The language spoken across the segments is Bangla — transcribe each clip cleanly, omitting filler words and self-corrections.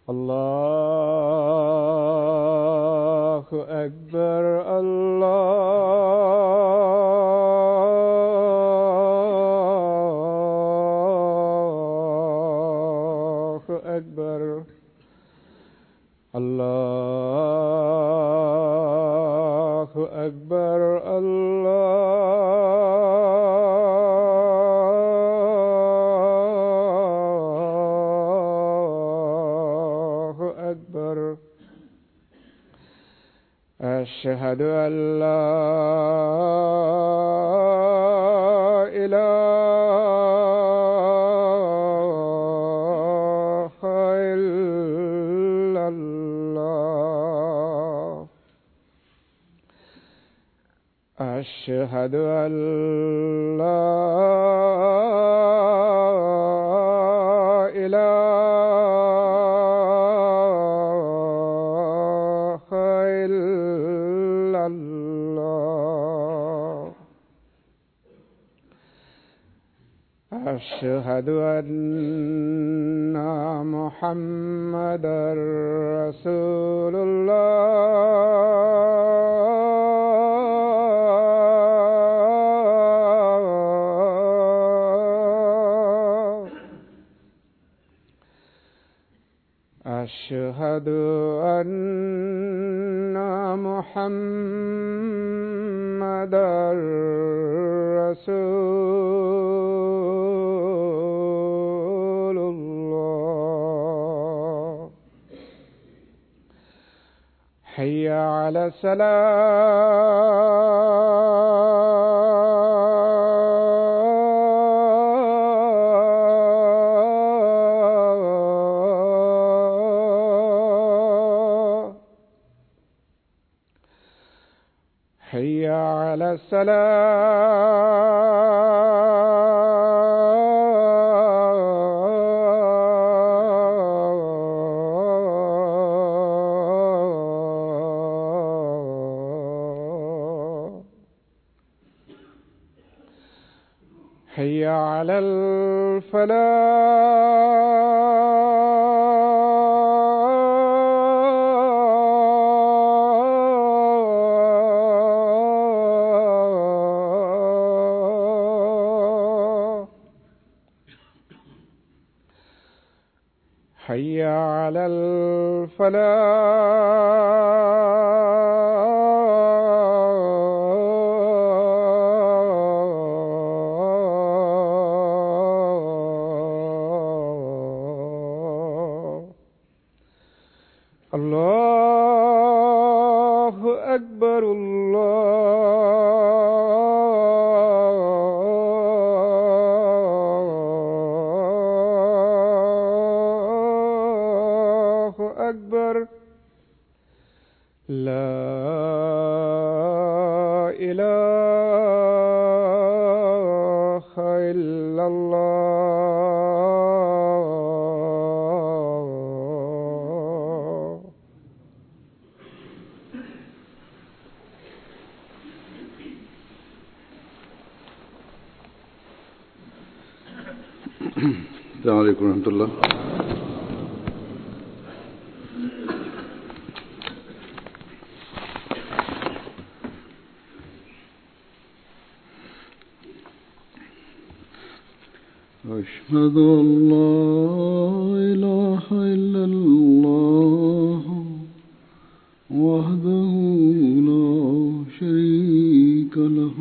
الله أكبر الله أكبر الله أكبر الله أكبر أشهد أن لا إله إلا الله أشهد أن لا إله إلا الله أشهد أن محمدا رسول الله أشهد أن محمدا رسول الله حي على الصلاة حي على الصلاة حي على الفلاح حي على الفلاح الله أكبر الله أكبر لا إله إلا الله السلام عليكم ورحمة الله. أشهد أن لا إله إلا الله وحده لا شريك له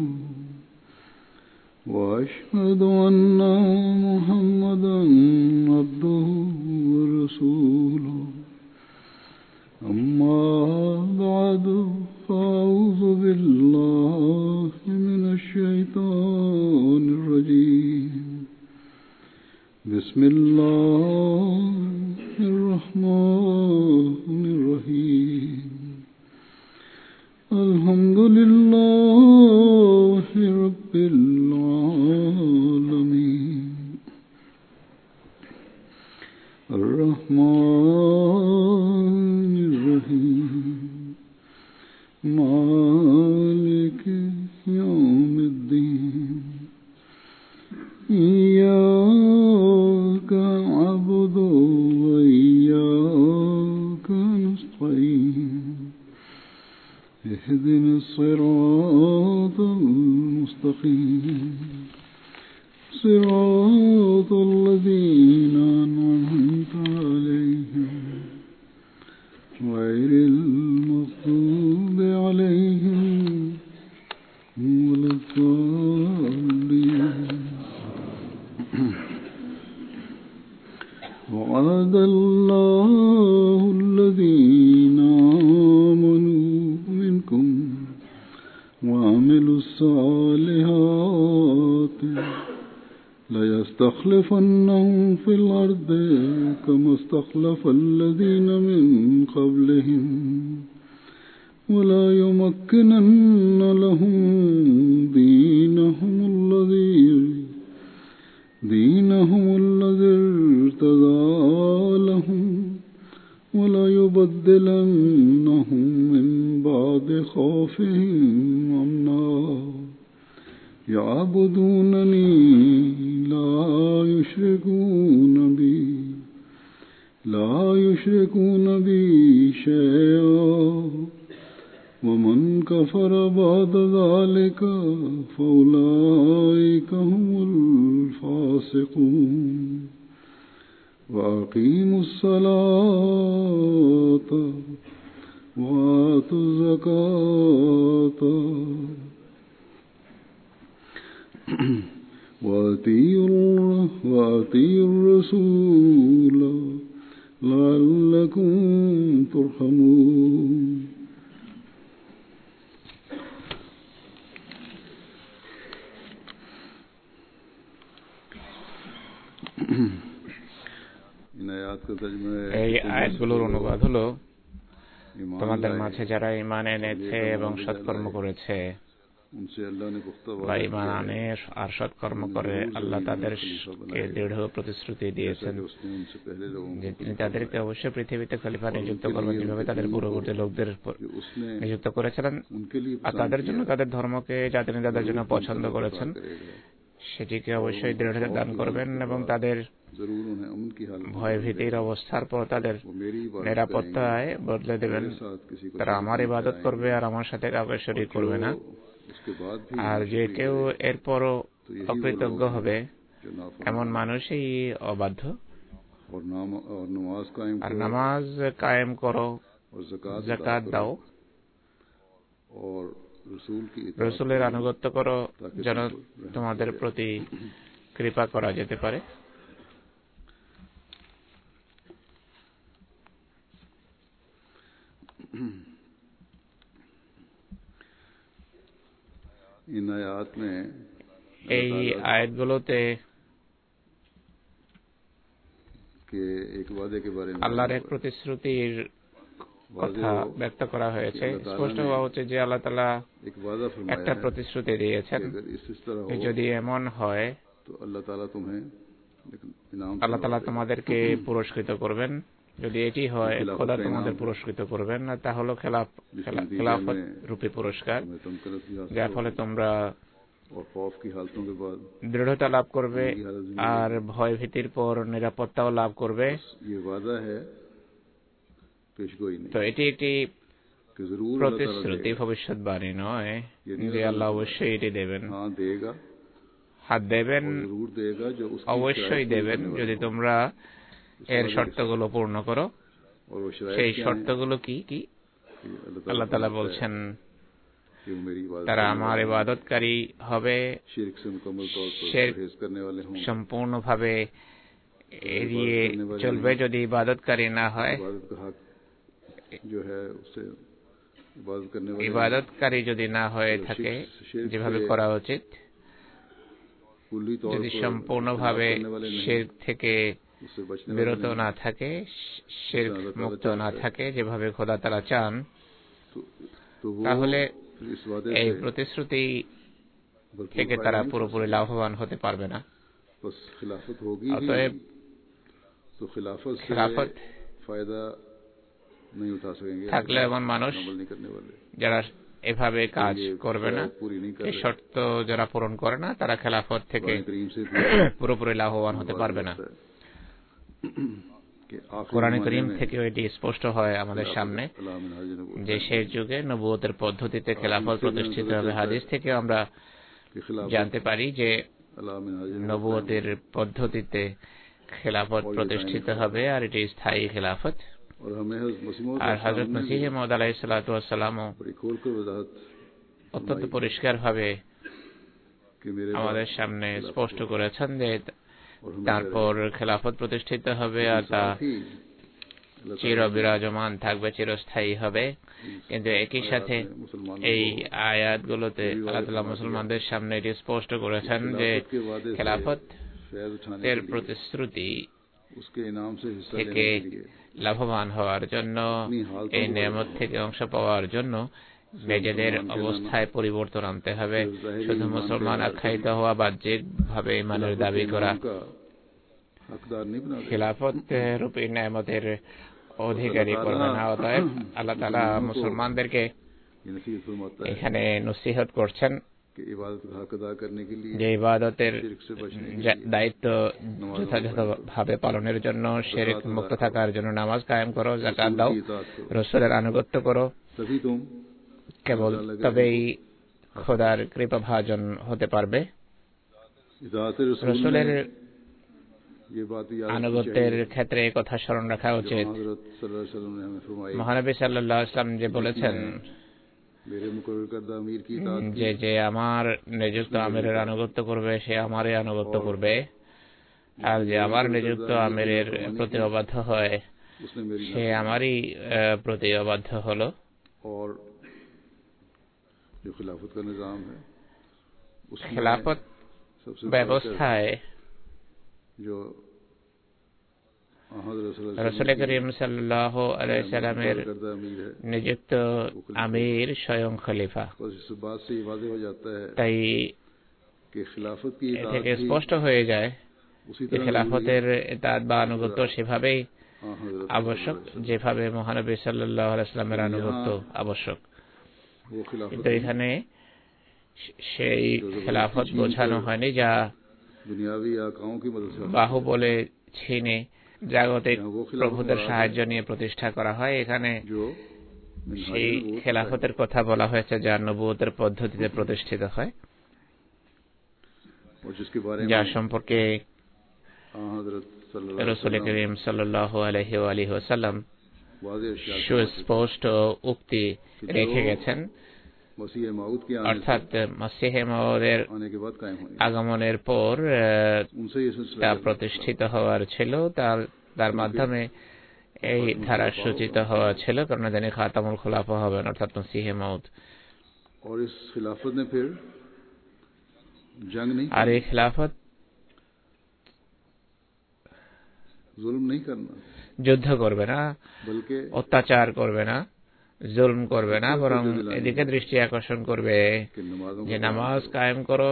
وأشهد أن محمدا عبده ورسوله أما بعد فأعوذ بالله من الشيطان الرجيم بسم الله الرحمن الرحيم الحمد لله رب العالمين الرحمن الرحيم مالك يوم الدين إياك نعبد وإياك الصراط المستقيم صراط الذين أنعمت عليهم غير المغضوب عليهم ولا الضالين. وعد الله الذين آمنوا منكم وعملوا الصالحات ليستخلفنهم في الأرض كما استخلف الذين من قبلهم ولا يمكنن لهم دينهم الذي ارتضى لهم ولا يبدلنهم من بعد خوفهم أمنا يعبدونني لا يشركون بي شيئا ومن كفر بعد ذلك فأولئك هم الفاسقون. وأقيموا الصلاة وآتوا الزكاة وأطيعوا الرسول لعلكم ترحمون. এই আয়াতগুলোর অনুবাদ হলো, তোমাদের মাঝে যারা ঈমান এনেছে এবং সৎকর্ম করেছে বা ঈমান আনে আর সৎকর্ম করে, আল্লাহ তাদেরকে দৃঢ় প্রতিশ্রুতি দিয়েছেন যে তিনি তাদেরকে অবশ্যই পৃথিবীতে খলিফা নিযুক্ত করবেন, যেভাবে তাদের পূর্ববর্তী লোকদের নিযুক্ত করেছিলেন, আর তাদের জন্য তাদের ধর্মকে যা তিনি তাদের জন্য পছন্দ করেছেন সেটিকে অবশ্যই দৃঢ়তা দান করবেন এবং তাদের ভয় ভীতির অবস্থার পর তাদের নিরাপত্তায় বদলে দেবেন। তারা আমার ইবাদত করবে আর আমার সাথে কাউকে শরীক করবে না। আর যে কেউ এরপরও অকৃতজ্ঞ হবে এমন মানুষই অবাধ্য। আর নামাজ কায়েম করো, যাকাত দাও, রসুলের আনুগত্য করো যেন তোমাদের প্রতি কৃপা করা যেতে পারে। এই আয়াতগুলোতে আল্লাহর এক প্রতিশ্রুতির কথা ব্যক্ত করা হয়েছে। স্পষ্ট হওয়া উচিত যে আল্লাহ তাআলা একটা প্রতিশ্রুতি দিয়েছেন, যদি এমন হয় আল্লাহ তাআলা তোমাদেরকে পুরস্কৃত করবেন। যদি এটি হয় খোদা তোমাদের পুরস্কৃত করবেন, না তা হলো খেলাফত রূপী পুরস্কার, যার ফলে তোমরা দৃঢ়তা লাভ করবে আর ভয় ভীতির পর নিরাপত্তাও লাভ করবে। তো এটি একটি প্রতিশ্রুতি, ভবিষ্যৎবাণী নয় যে আল্লাহ অবশ্যই এটি দেবেন। হাত দেবেন, অবশ্যই দেবেন যদি তোমরা এর শর্তগুলো পূর্ণ করো। সেই শর্তগুলো কি কি? আল্লাহ তাআলা বলছেন তারা আমার ইবাদতকারী হবে, শিরক সম্পূর্ণভাবে এড়িয়ে চলবে যদি ইবাদতকারী না হয়। ইবাদতকারী যদি না হয়ে থাকে যেভাবে করা উচিত, যদি সম্পূর্ণভাবে শিরক থেকে বিরত না থাকে, শিরক মুক্ত না থাকে যেভাবে খোদা তাআলা চান, তাহলে এই প্রতিশ্রুতি থেকে তারা পুরোপুরি লাভবান হতে পারবে না। অতএব খিলাফত থাকলে এমন মানুষ যারা এভাবে কাজ করবে না, এই শর্ত যারা পূরণ করে না, তারা খেলাফত থেকে পুরোপুরি লাভবান হতে পারবে না। কোরআন করিম থেকে এটি স্পষ্ট হয় আমাদের সামনে যে শেষ যুগে নবুয়তের পদ্ধতিতে খেলাফত প্রতিষ্ঠিত হবে। হাদিস থেকে আমরা জানতে পারি যে নবুয়তের পদ্ধতিতে খেলাফত প্রতিষ্ঠিত হবে আর এটি স্থায়ী খেলাফত। আর হযরত মসিহ মাউদ আলাইহিস সালাতু ওয়াস সালাম অত্যন্ত পরিষ্কারভাবে আমাদের সামনে স্পষ্ট করেছেন যে তারপর খেলাফত প্রতিষ্ঠিত হবে আর তা চির বিরাজমান থাকবে, চিরস্থায়ী হবে। কিন্তু একই সাথে এই আয়াতগুলোতে আল্লাহ তাআলা মুসলমানদের সামনে এটি স্পষ্ট করেছেন যে খেলাফত এর প্রতিশ্রুতি থেকে লাভবান হওয়ার জন্য, এই নেয়ামত থেকে অংশ পাওয়ার জন্য নিজেদের অবস্থায় পরিবর্তন আনতে হবে। শুধু মুসলমান আখ্যায়িত হওয়া, বাহ্যিকভাবে ইমানের দাবি করা খেলাফত রূপী নেয়ামতের অধিকারী করবে না। অতএব আল্লাহ তাআলা মুসলমানদেরকে এখানে নসিহত করছেন যে ইবাদতের দায়িত্ব যথাযথভাবে পালনের জন্য, শিরক মুক্ত থাকার জন্য নামাজ কায়েম করো, যাকাত দাও, রাসূলের আনুগত্য করো। কেবল তবেই খোদার কৃপাভাজন হতে পারবে। রাসূলের আনুগত্যের ক্ষেত্রে এই কথা স্মরণ রাখা উচিত। মহানবী সাল্লাল্লাহু আলাইহি ওয়াসাল্লাম যে বলেছেন যে যে আমার নিযুক্ত আমিরের আনুগত্য করবে সে আমারই আনুগত্য করবে, আর যে আমার নিযুক্ত আমিরের প্রতি অবাধ্য হয় সে আমারই প্রতি অবাধ্য হলো। খেলাফত ব্যবস্থায় রাসূল করিম সাল্লাল্লাহু আলাইহি সাল্লামের নিযুক্ত আমির স্বয়ং খলিফা। তাই থেকে স্পষ্ট হয়ে যায় যে খেলাফতের ইতাআত বা আনুগত্য সেভাবেই আবশ্যক যেভাবে মহানবী সাল্লাল্লাহু আলাইহি সাল্লামের আনুগত্য আবশ্যক। কিন্তু এখানে সেই খেলাফত বোঝানো হয়নি যা বাহুবলে ছিনে জাগতিক প্রভুদের সাহায্য নিয়ে প্রতিষ্ঠা করা হয়। এখানে সেই খেলাফতের কথা বলা হয়েছে যা নবুয়তের পদ্ধতিতে প্রতিষ্ঠিত হয়, যার সম্পর্কে রাসূল করিম সাল্লাল্লাহু আলাইহি ওয়াসাল্লাম সুস্পষ্ট উক্তি রেখে গেছেন। অর্থাৎ মসিহ মাউদের আগমনের পর তা প্রতিষ্ঠিত হওয়ার ছিল, তার মাধ্যমে এই ধারা সূচিত হওয়া ছিল, কারণ তিনি খাতামুল খুলাফা হবেন, অর্থাৎ মসিহ মাউদ। আর এই খেলাফত যুদ্ধ করবে না, অত্যাচার করবে না, জুলম করবে না, বরং এদিকে দৃষ্টি আকর্ষণ করবে যে নামাজ কায়েম করো,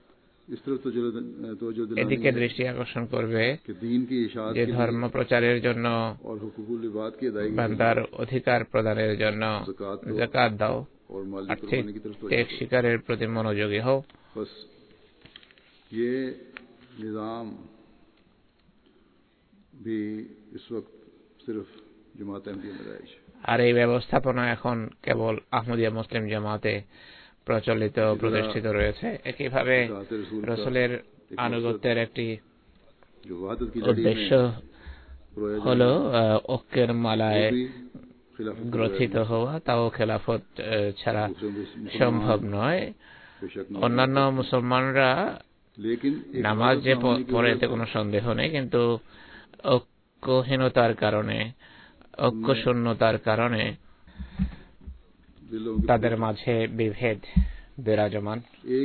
এদিকে দৃষ্টি আকর্ষণ করবে যে ধর্ম প্রচারের জন্য, বান্দার অধিকার প্রদানের জন্য যাকাত দাও, আর্থিক ত্যাগ স্বীকারের প্রতি মনোযোগী হও। আর এই ব্যবস্থাপনা এখন কেবল আহমদিয়া মুসলিম জামাতে প্রচলিত প্রতিষ্ঠিত রয়েছে। একইভাবে রাসূলের আনুগত্যের একটি উদ্দেশ্য হলো ঐক্যের মালায় গ্রথিত হওয়া, তাও খেলাফত ছাড়া সম্ভব নয়। অন্যান্য মুসলমানরা নামাজ যে পড়ে এতে কোনো সন্দেহ নেই, কিন্তু ঐক্যহীনতার কারণে, ঐক্যশূন্যতার কারণে তাদের মাঝে বিভেদ বিরাজমান।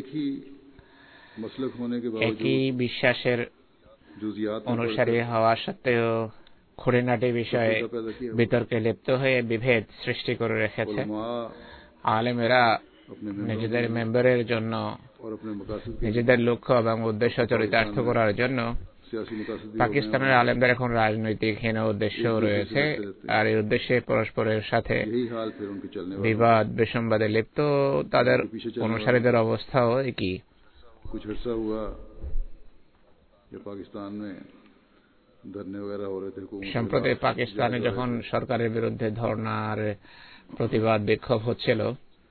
একই বিশ্বাসের অনুসারী হওয়া সত্ত্বেও খুঁটিনাটি বিষয়ে বিতর্কে লিপ্ত হয়ে বিভেদ সৃষ্টি করে রেখেছে। আলেমেরা নিজেদের মেম্বারের জন্য, নিজেদের লক্ষ্য এবং উদ্দেশ্য চরিতার্থ করার জন্য, পাকিস্তানের আলেমদের এখন রাজনৈতিকহীন উদ্দেশ্য রয়েছে, আর এই উদ্দেশ্যে পরস্পরের সাথে বিবাদ বিসম্বাদে লিপ্ত তাদের অনুসারীদের অবস্থাও একই। সম্প্রতি পাকিস্তানে যখন সরকারের বিরুদ্ধে ধর্নার প্রতিবাদ বিক্ষোভ হচ্ছিল,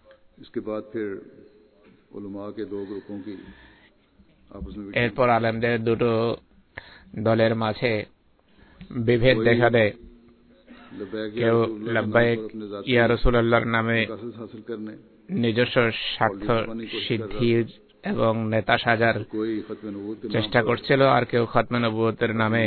এরপর আলেমদের দুটো দলের মাঝে বিভেদ দেখা দেয়। কেউ লাব্বাইক ইয়া রাসূলুল্লাহর নামে নিজস্ব স্বার্থ সিদ্ধির এবং নেতা সাজার চেষ্টা করছিল, আর কেউ খতমে নবুয়তের নামে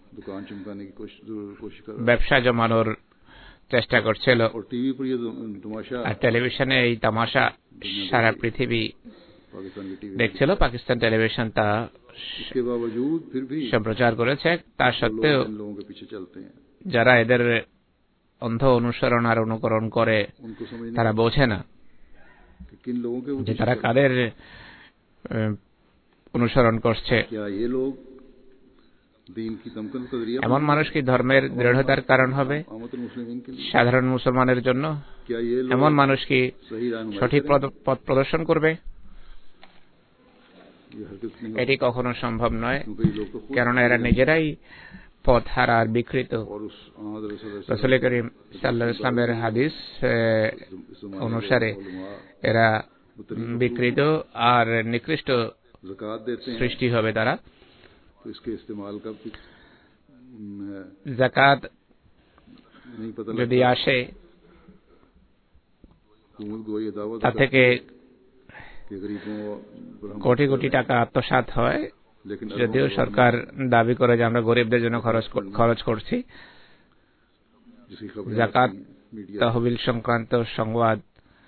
ব্যবসা জমানোর চেষ্টা করছিল। আর টেলিভিশনে এই তামাশা সারা পৃথিবী দেখছিল। পাকিস্তান টেলিভিশন তা সম্প্রচার করেছে। তা সত্ত্বেও যারা এদের অন্ধ অনুসরণ আর অনুকরণ করে তারা বোঝে না যে তারা কাদের অনুসরণ করছে। এমন মানুষ কি ধর্মের দৃঢ়তার কারণ হবে সাধারণ মুসলমানের জন্য? এমন মানুষ কি সঠিক পথ প্রদর্শন করবে? এটি কখনো সম্ভব নয়, কেননা এরা নিজেরাই পথ হারার বিকৃত। রাসূল করিম সাল্লাল্লাহু আলাইহি ওয়াসাল্লামের হাদিস অনুসারে এরা বিকৃত আর নিকৃষ্ট সৃষ্টি হবে। তারা যাকাত যদি আসে তা থেকে কোটি কোটি টাকা আত্মসাৎ হয়, যদিও সরকার দাবি করে যে আমরা গরিবদের জন্য খরচ করছি। যাকাত তহবিল সংক্রান্ত সংবাদ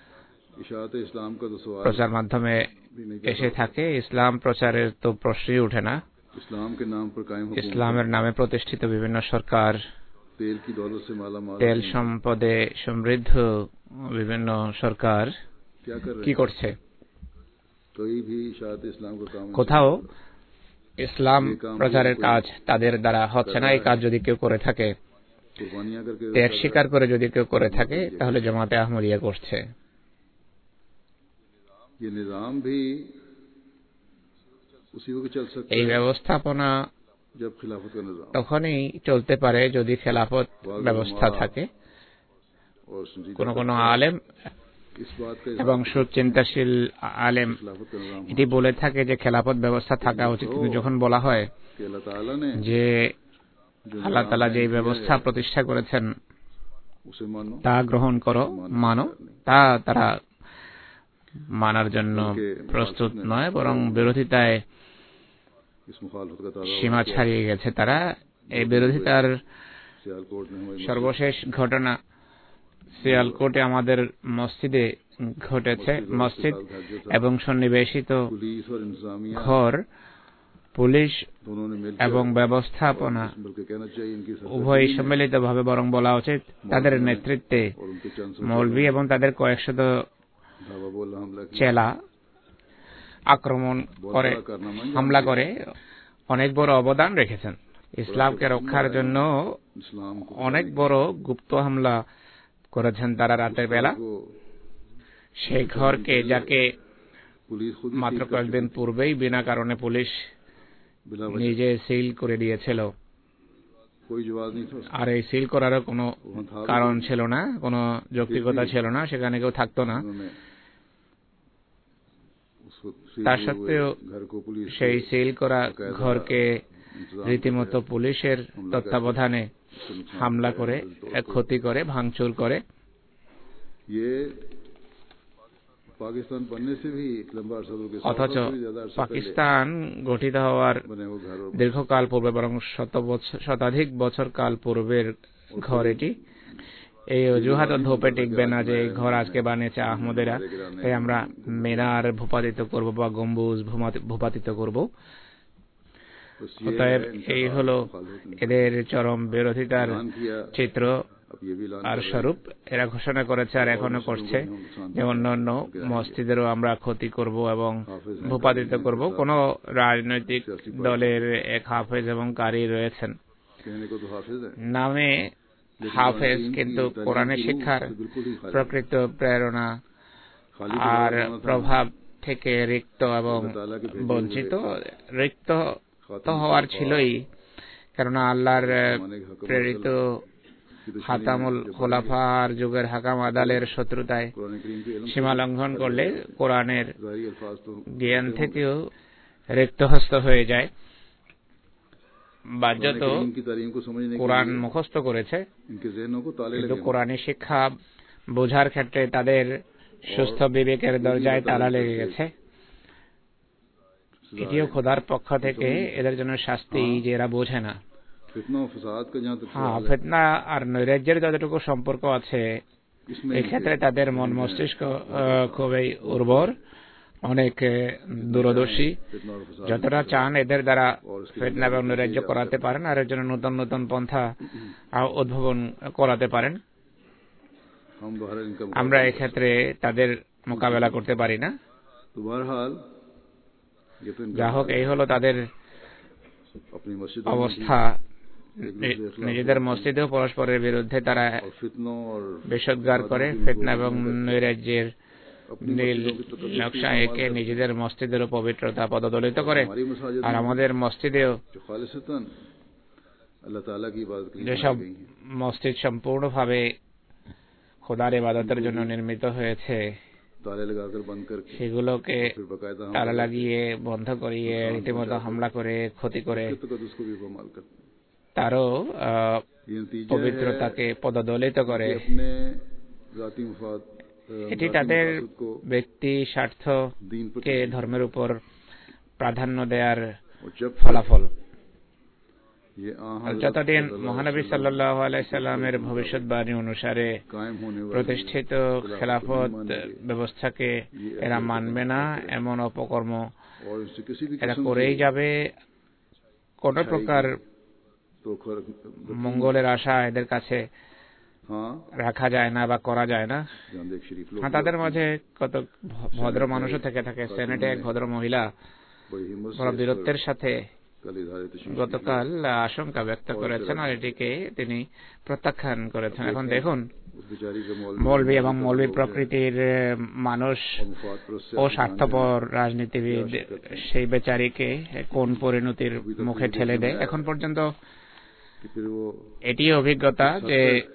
প্রচার মাধ্যমে এসে থাকে। ইসলাম প্রচারের তো প্রশ্নই উঠে না। ইসলামের নামে প্রতিষ্ঠিত বিভিন্ন সরকার তেল সম্পদে সমৃদ্ধ বিভিন্ন সরকার কি করছে? কোথাও ইসলাম প্রচারের কাজ তাদের দ্বারা হচ্ছে না। এই কাজ যদি কেউ করে থাকে, ত্যাগ স্বীকার করে যদি কেউ করে থাকে, তাহলে জামাতে আহমদিয়া করছে। এই ব্যবস্থাপনা তখনই চলতে পারে যদি খেলাফত ব্যবস্থা থাকে। কোন কোন আলেম এবং সুচিন্তাশীল আলেম এটি বলে থাকে যে খেলাফত ব্যবস্থা থাকা উচিত, কিন্তু যখন বলা হয় যে আল্লাহ তাআলা যে ব্যবস্থা প্রতিষ্ঠা করেছেন তা গ্রহণ করো, মানো, তা তারা মানার জন্য প্রস্তুত নয়, বরং বিরোধিতায় সীমা ছাড়িয়ে গেছে তারা। এই বিরোধিতার সর্বশেষ ঘটনা সিয়ালকোটে আমাদের মসজিদে ঘটেছে। মসজিদ এবং সন্নিবেশিত ঘর, পুলিশ এবং ব্যবস্থাপনা উভয় সম্মিলিতভাবে, বরং বলা উচিত তাদের নেতৃত্বে মৌলভী এবং তাদের কয়েকশত চেলা আক্রমণ করে, হামলা করে অনেক বড় অবদান রেখেছেন। ইসলামকে রক্ষার জন্য অনেক বড় গুপ্ত হামলা করেছেন তারা রাতের বেলা। সেই ঘরকে, যাকে মাত্র কয়েকদিন পূর্বেই বিনা কারণে পুলিশ নিজে সিল করে দিয়েছিল, আর এই সিল করারও কোনো কারণ ছিল না, কোনো যৌক্তিকতা ছিল না, সেখানে কেউ থাকতো না। তা সত্ত্বেও সেই সিল করা ঘরকে রীতিমতো পুলিশের তত্ত্বাবধানে হামলা করে, ক্ষতি করে, ভাঙচুর করে। অথচ পাকিস্তান গঠিত হওয়ার দীর্ঘকাল পূর্বে, বরং শতাধিক বছর কাল পূর্বের ঘর এটি। এই অজুহাত ধোপে টিকবে না যে এই ঘর আজকে বানিয়েছে আহমদেরা, তাই আমরা মিনার ভূপাতিত করব বা গম্বুজ ভূপাতিত করব। অতএব এই হলো এদের চরম বিরোধিতার চিত্র আর স্বরূপ। এরা ঘোষণা করেছে আর এখনো করছে যে অন্যান্য মসজিদেরও আমরা ক্ষতি করব এবং ভূপাতিত করব। কোন রাজনৈতিক দলের এক হাফেজ এবং কারি রয়েছেন, নামে হাফেজ, কিন্তু কোরআনের শিক্ষার প্রকৃত প্রেরণা আর প্রভাব থেকে রিক্ত এবং বঞ্চিত। রিক্ত তো হওয়ার ছিলই, কেননা আল্লাহর প্রেরিত হাতামুল খোলাফার যুগের হাকাম আদালের শত্রুতায় সীমা লঙ্ঘন করলে কোরআনের জ্ঞান থেকেও রিক্তহস্ত হয়ে যায়। বাহ্যত কোরআন মুখস্থ করেছে, কিন্তু কোরআনী শিক্ষা বোঝার ক্ষেত্রে তাদের সুস্থ বিবেকের দরজায় তালা লেগে গেছে। এটিও খোদার পক্ষ থেকে এদের জন্য শাস্তি যে এরা বোঝে না। ফিতনা আর নৈরাজ্যের যতটুকু সম্পর্ক আছে, এক্ষেত্রে তাদের মন মস্তিষ্ক খুবই উর্বর, অনেক দূরদর্শী। যতটা চান এদের দ্বারা ফিতনা এবং নৈরাজ্য করাতে পারেন, আর এর জন্য নতুন নতুন পন্থা উদ্ভাবন করাতে পারেন। আমরা এক্ষেত্রে তাদের মোকাবেলা করতে পারি না। যা হোক, এই হলো তাদের অবস্থা। নিজেদের মসজিদেও পরস্পরের বিরুদ্ধে তারা বিষোদ্গার করে, ফিতনা এবং নৈরাজ্যের নীল নকশা এঁকে নিজেদের মসজিদেরও পবিত্রতা পদদলিত করে। আর আমাদের মসজিদেও যেসব মসজিদ সম্পূর্ণভাবে খোদার ইবাদতের জন্য নির্মিত হয়েছে, সেগুলোকে তালা লাগিয়ে বন্ধ করিয়ে রীতিমতো হামলা করে ক্ষতি করে তারও পবিত্রতাকে পদদলিত করে। এটি তাদের ব্যক্তি স্বার্থকে ধর্মের উপর প্রাধান্য দেওয়ার ফলাফল। যতদিন মহানবী সাল্লাল্লাহু আলাইহি সাল্লামের ভবিষ্যৎবাণী অনুসারে প্রতিষ্ঠিত খেলাফত ব্যবস্থাকে এরা মানবে না, এমন অপকর্ম এরা করেই যাবে। কোন প্রকার মঙ্গলের আশা এদের কাছে রাখা যায় না বা করা যায় না। তাদের মাঝে কত ভদ্র মানুষও থেকে থাকে। সেনেটে এক ভদ্র মহিলা বড় বীরত্বের সাথে গতকাল আশঙ্কা ব্যক্ত করেছেন, আর এটিকে তিনি প্রত্যাখ্যান করেছেন। এখন দেখুন, মৌলবী এবং মৌলবী প্রকৃতির মানুষ ও স্বার্থপর রাজনীতিবিদ সেই বেচারীকে কোন পরিণতির মুখে ঠেলে দেয়। এখন পর্যন্ত এটি অভিজ্ঞতা যে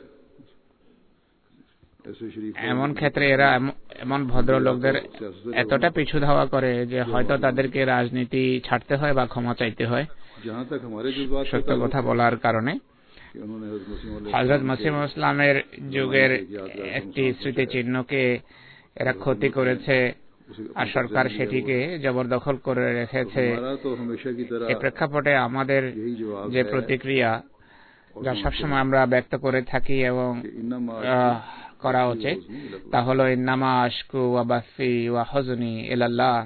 এমন ক্ষেত্রে এরা এমন ভদ্রলোকদের এতটা পিছু ধাওয়া করে যে হয়তো তাদেরকে রাজনীতি ছাড়তে হয় বা ক্ষমা চাইতে হয় সত্য কথা বলার কারণে। হযরত মসিহ ইসলামের যুগের একটি স্মৃতিচিহ্নকে এরা ক্ষতি করেছে, আর সরকার সেটিকে জবরদখল করে রেখেছে। এই প্রেক্ষাপটে আমাদের যে প্রতিক্রিয়া, যা সবসময় আমরা ব্যক্ত করে থাকি এবং করা উচিত, তা হল ইন্নামা আশকু ওয়া বাসি ওয়া হুজনি ইলাল্লাহ।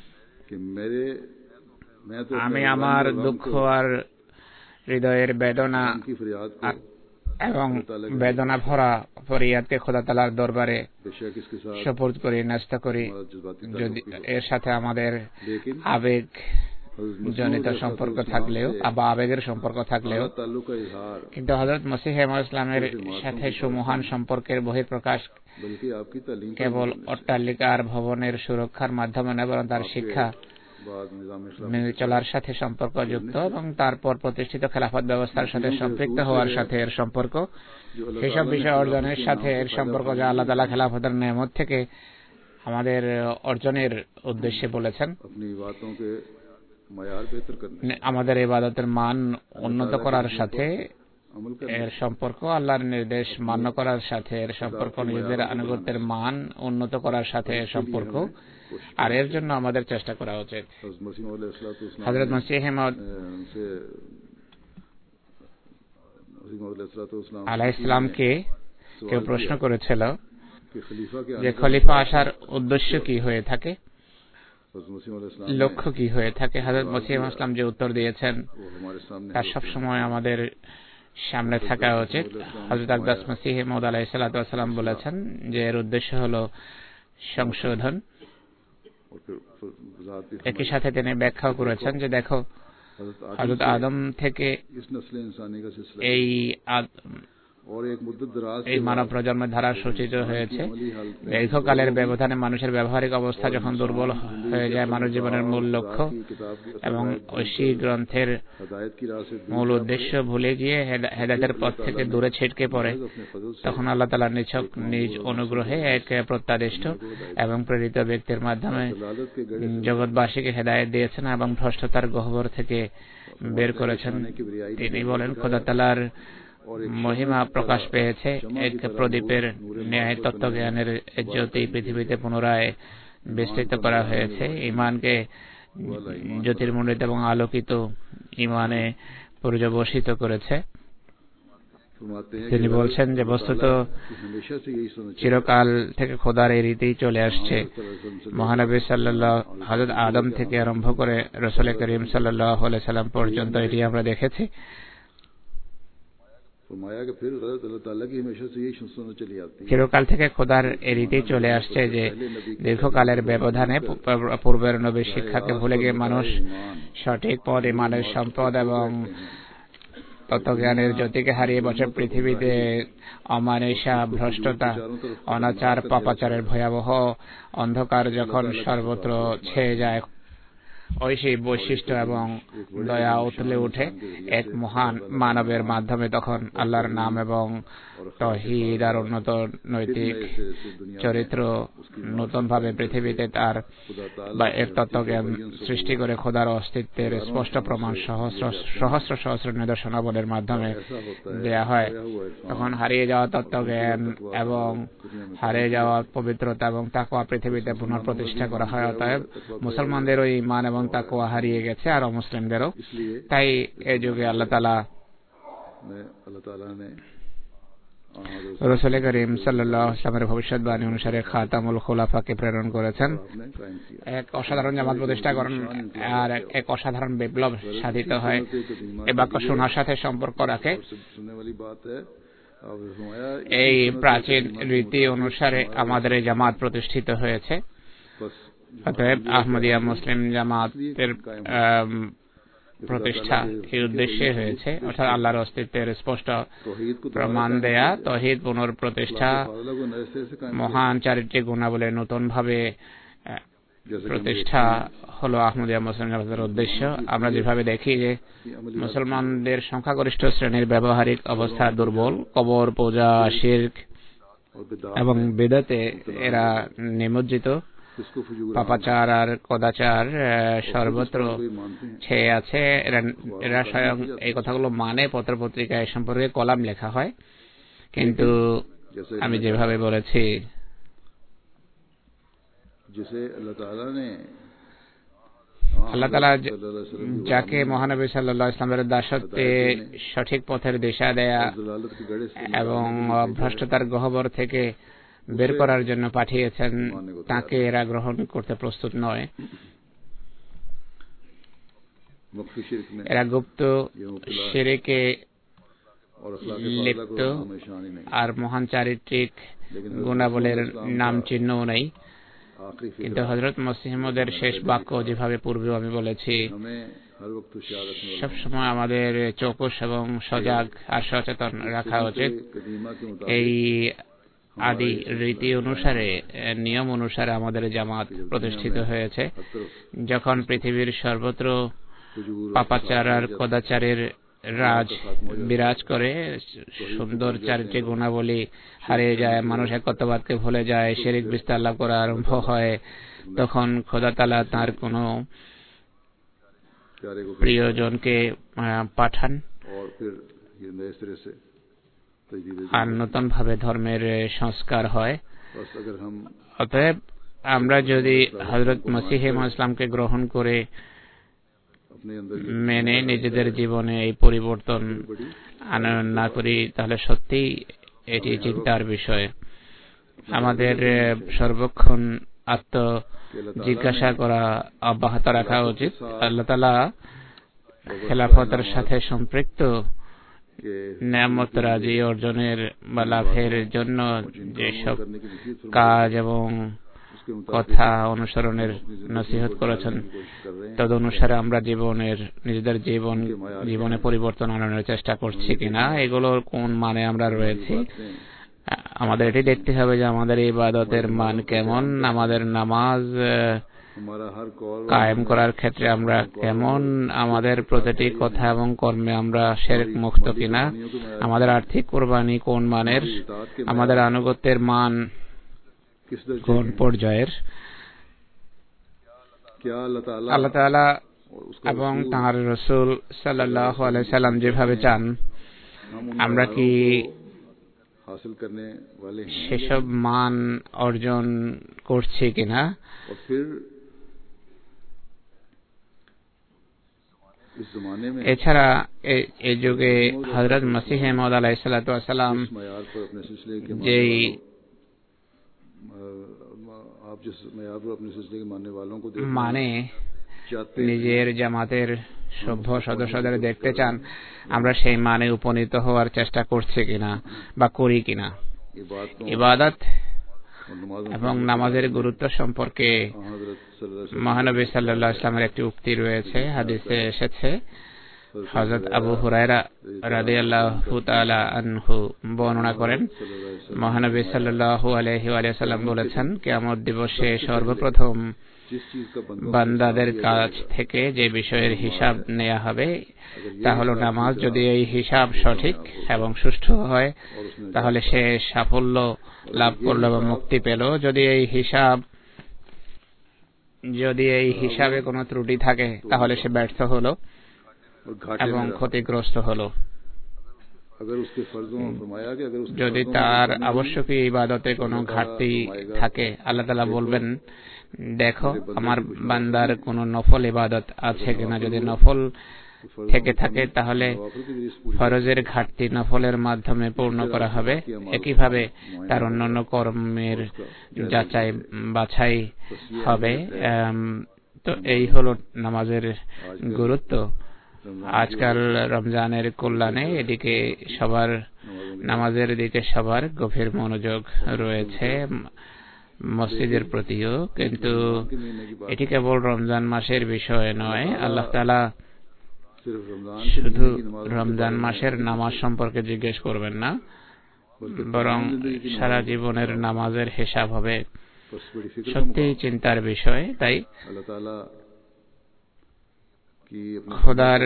আমি আমার দুঃখ আর হৃদয়ের বেদনা এবং বেদনা ভরা ফরিয়াদকে খোদা তাআলার দরবারে সুপুর্দ করি, ন্যস্ত করি। যদি এর সাথে আমাদের আবেগ জনিত সম্পর্ক থাকলেও বা আবেগের সম্পর্ক থাকলেও, কিন্তু হযরত মসিহ ইসলামের সাথে সুমহান সম্পর্কের বহিঃপ্রকাশ কেবল অট্টালিকার ভবনের সুরক্ষার মাধ্যমে নয়, বরং তার শিক্ষা মেনে চলার সাথে সম্পর্কযুক্ত এবং তারপর প্রতিষ্ঠিত খেলাফত ব্যবস্থার সাথে সম্পৃক্ত হওয়ার সাথে এর সম্পর্ক। সেসব বিষয় অর্জনের সাথে এর সম্পর্ক যা আল্লাহ তাআলা খেলাফতের নেয়ামত থেকে আমাদের অর্জনের উদ্দেশ্যে বলেছেন। আমাদের ইবাদতের মান উন্নত করার সাথে এর সম্পর্ক, আল্লাহর নির্দেশ মান্য করার সাথে এর সম্পর্ক, নিজেদের আনুগত্যের মান উন্নত করার সাথে এর সম্পর্ক, আর এর জন্য আমাদের চেষ্টা করা উচিত। হযরত মসিহ আলাইহিস সালামকে কেউ প্রশ্ন করেছিল যে খলিফা আসার উদ্দেশ্য কি হয়ে থাকে, লক্ষ্য কি হয়ে থাকে। হযরত মসিহ ইসলাম যে উত্তর দিয়েছেন তা সবসময় আমাদের সামনে থাকা উচিত। হযরত আকদাস মসিহ মাউদ আলাইহিস সালাম বলেছেন যে এর উদ্দেশ্য হলো সংশোধন। একই সাথে তিনি ব্যাখ্যাও করেছেন যে দেখো, হযরত আদম থেকে এই এই মানব প্রজন্মের ধারা সূচিত হয়েছে। দীর্ঘকালের ব্যবধানে মানুষের ব্যবহারিক অবস্থা যখন দুর্বল হয়ে যায়, মানব জীবনের মূল লক্ষ্য এবং ঐশী গ্রন্থের মূল উদ্দেশ্য ভুলে গিয়ে হেদায়েতের পথ থেকে দূরে ছিটকে পড়ে, তখন আল্লাহ তাআলা নিজ অনুগ্রহে এক প্রত্যাদিষ্ট এবং প্রেরিত ব্যক্তির মাধ্যমে জগৎবাসীকে হেদায়েত দিয়েছেন এবং ভ্রষ্টতার গহ্বর থেকে বের করেছেন। তিনি বলেন, খোদা তাআলার মহিমা প্রকাশ পেয়েছে, এক প্রদীপের ন্যায় তত্ত্বজ্ঞানের জ্যোতি পৃথিবীতে পুনরায় বিস্তৃত করা হয়েছে। ঈমানকে জ্যোতির্মণ্ডিত এবং আলোকিত ঈমানে পর্যবসিত করেছে। তিনি বলছেন যে বস্তুত চিরকাল থেকে খোদার এই রীতি চলে আসছে। মহানবী হযরত আদম থেকে আরম্ভ করে রাসূল করিম সাল্লাল্লাহু আলাইহি সাল্লাম পর্যন্ত এটি আমরা দেখেছি। চিরকাল থেকে খোদার এই রীতি চলে আসছে যে দীর্ঘকালের ব্যবধানে পূর্বের নবীর শিক্ষাকে ভুলে গিয়ে মানুষ সঠিক পথ, ঈমানের সম্পদ এবং তত্ত্বজ্ঞানের জ্যোতিকে হারিয়ে বসে পৃথিবীতে অমানিসা, ভ্রষ্টতা, অনাচার, পাপাচারের ভয়াবহ অন্ধকার যখন সর্বত্র ছেয়ে যায়, ঐশী বৈশিষ্ট্য এবং দয়া উতলে উঠে এক মহান মানবের মাধ্যমে, তখন আল্লাহর নাম এবং তাওহীদ আর উন্নত নৈতিক চরিত্র নতুনভাবে পৃথিবীতে তার বা এর তত্ত্বজ্ঞান সৃষ্টি করে খোদার অস্তিত্বের স্পষ্ট প্রমাণ সহস্র সহস্র নিদর্শনাবলীর মাধ্যমে দেয়া হয়। তখন হারিয়ে যাওয়া তত্ত্বজ্ঞান এবং হারিয়ে যাওয়া পবিত্রতা এবং তাকওয়া পৃথিবীতে পুনঃপ্রতিষ্ঠা করা হয়। অতএব মুসলমানদেরও ঈমান এবং তাকওয়া হারিয়ে গেছে, আর অমুসলিমদেরও। তাই এই যুগে আল্লাহ তাআলা রাসূল করিম সাল্লাল্লাহু আলাইহি ওয়াসাল্লামের ভবিষ্যৎবাণী অনুসারে খাতামুল খুলাফাকে প্রেরণ করেছেন, এক অসাধারণ জামাত প্রতিষ্ঠা করেন আর এক অসাধারণ বিপ্লব সাধিত হয়। এ বাক্য শোনার সাথে সম্পর্ক রাখে। এই প্রাচীন রীতি অনুসারে আমাদের এই জামাত প্রতিষ্ঠিত হয়েছে। অতএব আহমদিয়া মুসলিম জামাতের প্রতিষ্ঠা এই উদ্দেশ্যে হয়েছে, অর্থাৎ আল্লাহর অস্তিত্বের স্পষ্ট প্রমাণ দেয়া, তাওহীদ পুনঃপ্রতিষ্ঠা, মহান চারিত্রিক গুণাবলীর নতুন ভাবে প্রতিষ্ঠা হলো আহমদিয়া মুসলিম জামাতের উদ্দেশ্য। আমরা যেভাবে দেখি যে মুসলমানদের সংখ্যাগরিষ্ঠ শ্রেণীর ব্যবহারিক অবস্থা দুর্বল, কবর পূজা, শিরক এবং বিদআতে এরা নিমজ্জিত, পাপাচার আর কদাচার সর্বত্র ছেয়ে আছে। এরা স্বয়ং এই কথাগুলো মানে, পত্রপত্রিকায় সম্পর্কে কলাম লেখা হয়, কিন্তু আমি যেভাবে বলেছি, আল্লাহ তাআলা যাকে মহানবী সাল্লাল্লাহু আলাইহি ওয়াসাল্লামের দাসত্বে সঠিক পথের দিশা দেয়া এবং ভ্রষ্টতার গহ্বর থেকে বের করার জন্য পাঠিয়েছেন, তাকে এরা গ্রহণ করতে প্রস্তুত নয়। এরা গুপ্ত শিরকে লিপ্ত আর মহান চারিত্রিক গুণাবলীর নাম চিহ্নও নেই। কিন্তু হযরত মসিহমদের শেষ বাক্য, যেভাবে পূর্বেও আমি বলেছি, সবসময় আমাদের চৌকস এবং সজাগ আর সচেতন রাখা উচিত। এই আদি রীতি অনুসারে, নিয়ম অনুসারে আমাদের জামাত প্রতিষ্ঠিত হয়েছে। যখন পৃথিবীর সর্বত্র পাপাচার আর কদাচারের রাজ বিরাজ করে, সুন্দর চারিত্রিক গুণাবলী হারিয়ে যায়, মানুষ একত্ববাদকে ভুলে যায়, শিরক বিস্তার লাভ করা আরম্ভ হয়, তখন খোদা তাআলা তার কোনো প্রিয়জনকে পাঠান আর নতুন ভাবে ধর্মের সংস্কার হয়। অতএব আমরা যদি হযরত মসিহ ইসলামকে গ্রহণ করে মেনে নিজেদের জীবনে এই পরিবর্তন আনয়ন না করি, তাহলে সত্যিই এটি চিন্তার বিষয়। আমাদের সর্বক্ষণ আত্ম জিজ্ঞাসা করা অব্যাহত রাখা উচিত। আল্লাহ তাআলা খেলাফতের সাথে সম্পৃক্ত নেয়ামত রাজি অর্জনের বা লাভের জন্য যেসব কাজ এবং কথা অনুসরণের নসিহত করেছেন, তদনুসারে আমরা নিজেদের জীবনে পরিবর্তন আনানোর চেষ্টা করছি কিনা, এগুলোর কোন মানে আমরা রয়েছি। আমাদের এটি দেখতে হবে যে আমাদের ইবাদতের মান কেমন, আমাদের নামাজ কায়েম করার ক্ষেত্রে আমরা কেমন, আমাদের প্রতিটি কথা এবং কর্মে আমরা শিরক মুক্ত কিনা, আমাদের আর্থিক কুরবানি কোন মানের, আমাদের আনুগত্যের মান কোন পর্যায়ের। আল্লাহ তাআলা এবং তাঁর রাসূল সাল্লাল্লাহু আলাইহি সাল্লাম যেভাবে চান, আমরা কি সেসব মান অর্জন করছি কিনা। এছাড়া এই যুগে হযরত মসিহ মাউদ আলাইহিস সালাতু ওয়াস সালাম যেই মানে নিজের জামাতের সভ্য সদস্যদের দেখতে চান, আমরা সেই মানে উপনীত হওয়ার চেষ্টা করছি কিনা বা করি কিনা। ইবাদত এবং নামাজের গুরুত্ব সম্পর্কে মহানবী সাল্লাল্লাহু আলাইহি ওয়াসাল্লামের একটি উক্তি রয়েছে, হাদিসে এসেছে। হযরত আবু হুরায়রা রাদিয়াল্লাহু তাআলা আনহু বর্ণনা করেন, মহানবী সাল্লাল্লাহু আলাইহি ওয়াসাল্লাম বলেছেন, কিয়ামত দিবসে সর্বপ্রথম বান্দাদের কাছ থেকে যে বিষয়ের হিসাব নেওয়া হবে তা হলো নামাজ। যদি এই হিসাব সঠিক এবং সুষ্ঠু হয় তাহলে সে সাফল্য লাভ করল এবং মুক্তি পেল। যদি এই হিসাবে কোনো ত্রুটি থাকে তাহলে সে ব্যর্থ হলো এবং ক্ষতিগ্রস্ত হলো। যদি তার আবশ্যকীয় ইবাদতে কোনো ঘাটতি থাকে, আল্লাহ তাআলা বলবেন, দেখো আমার বান্দার কোনো নফল ইবাদত আছে কিনা। যদি নফল থেকে থাকে তাহলে ফরজের ঘাটতি নফলের মাধ্যমে পূর্ণ করা হবে। একইভাবে তার অন্যান্য কর্মের যাচাই বাছাই হবে। তো এই হলো নামাজের গুরুত্ব। আজকাল রমজানের কল্যাণে নামাজের দিকে সবার গভীর মনোযোগ রয়েছে, মসজিদের প্রতিও। কিন্তু এটি কেবল রমজান মাসের বিষয় নয়। আল্লাহ তাআলা শুধু রমজান মাসের নামাজ সম্পর্কে জিজ্ঞেস করবেন না, বরং সারা জীবনের নামাজের হিসাব হবে। সত্যি চিন্তার বিষয়। তাই খোদার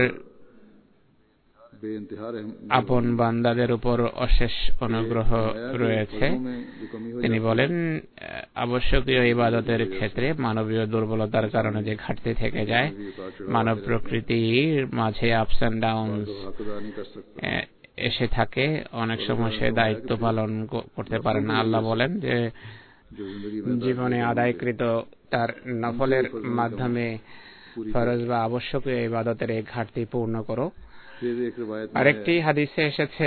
আপন বান্দাদের উপর অশেষ অনুগ্রহ রয়েছে। তিনি বলেন, আবশ্যকীয় ইবাদতের ক্ষেত্রে মানবীয় দুর্বলতার কারণে যে ঘাটতি থেকে যায়, মানব প্রকৃতির মাঝে আপস এন্ড ডাউনস এসে থাকে, অনেক সময় সে দায়িত্ব পালন করতে পারে না। আল্লাহ বলেন যে জীবনে আদায়কৃত তার নফলের মাধ্যমে ফরজ বা আবশ্যকীয় ইবাদতের এই ঘাটতি পূর্ণ করো। আরেকটি হাদিসে এসেছে,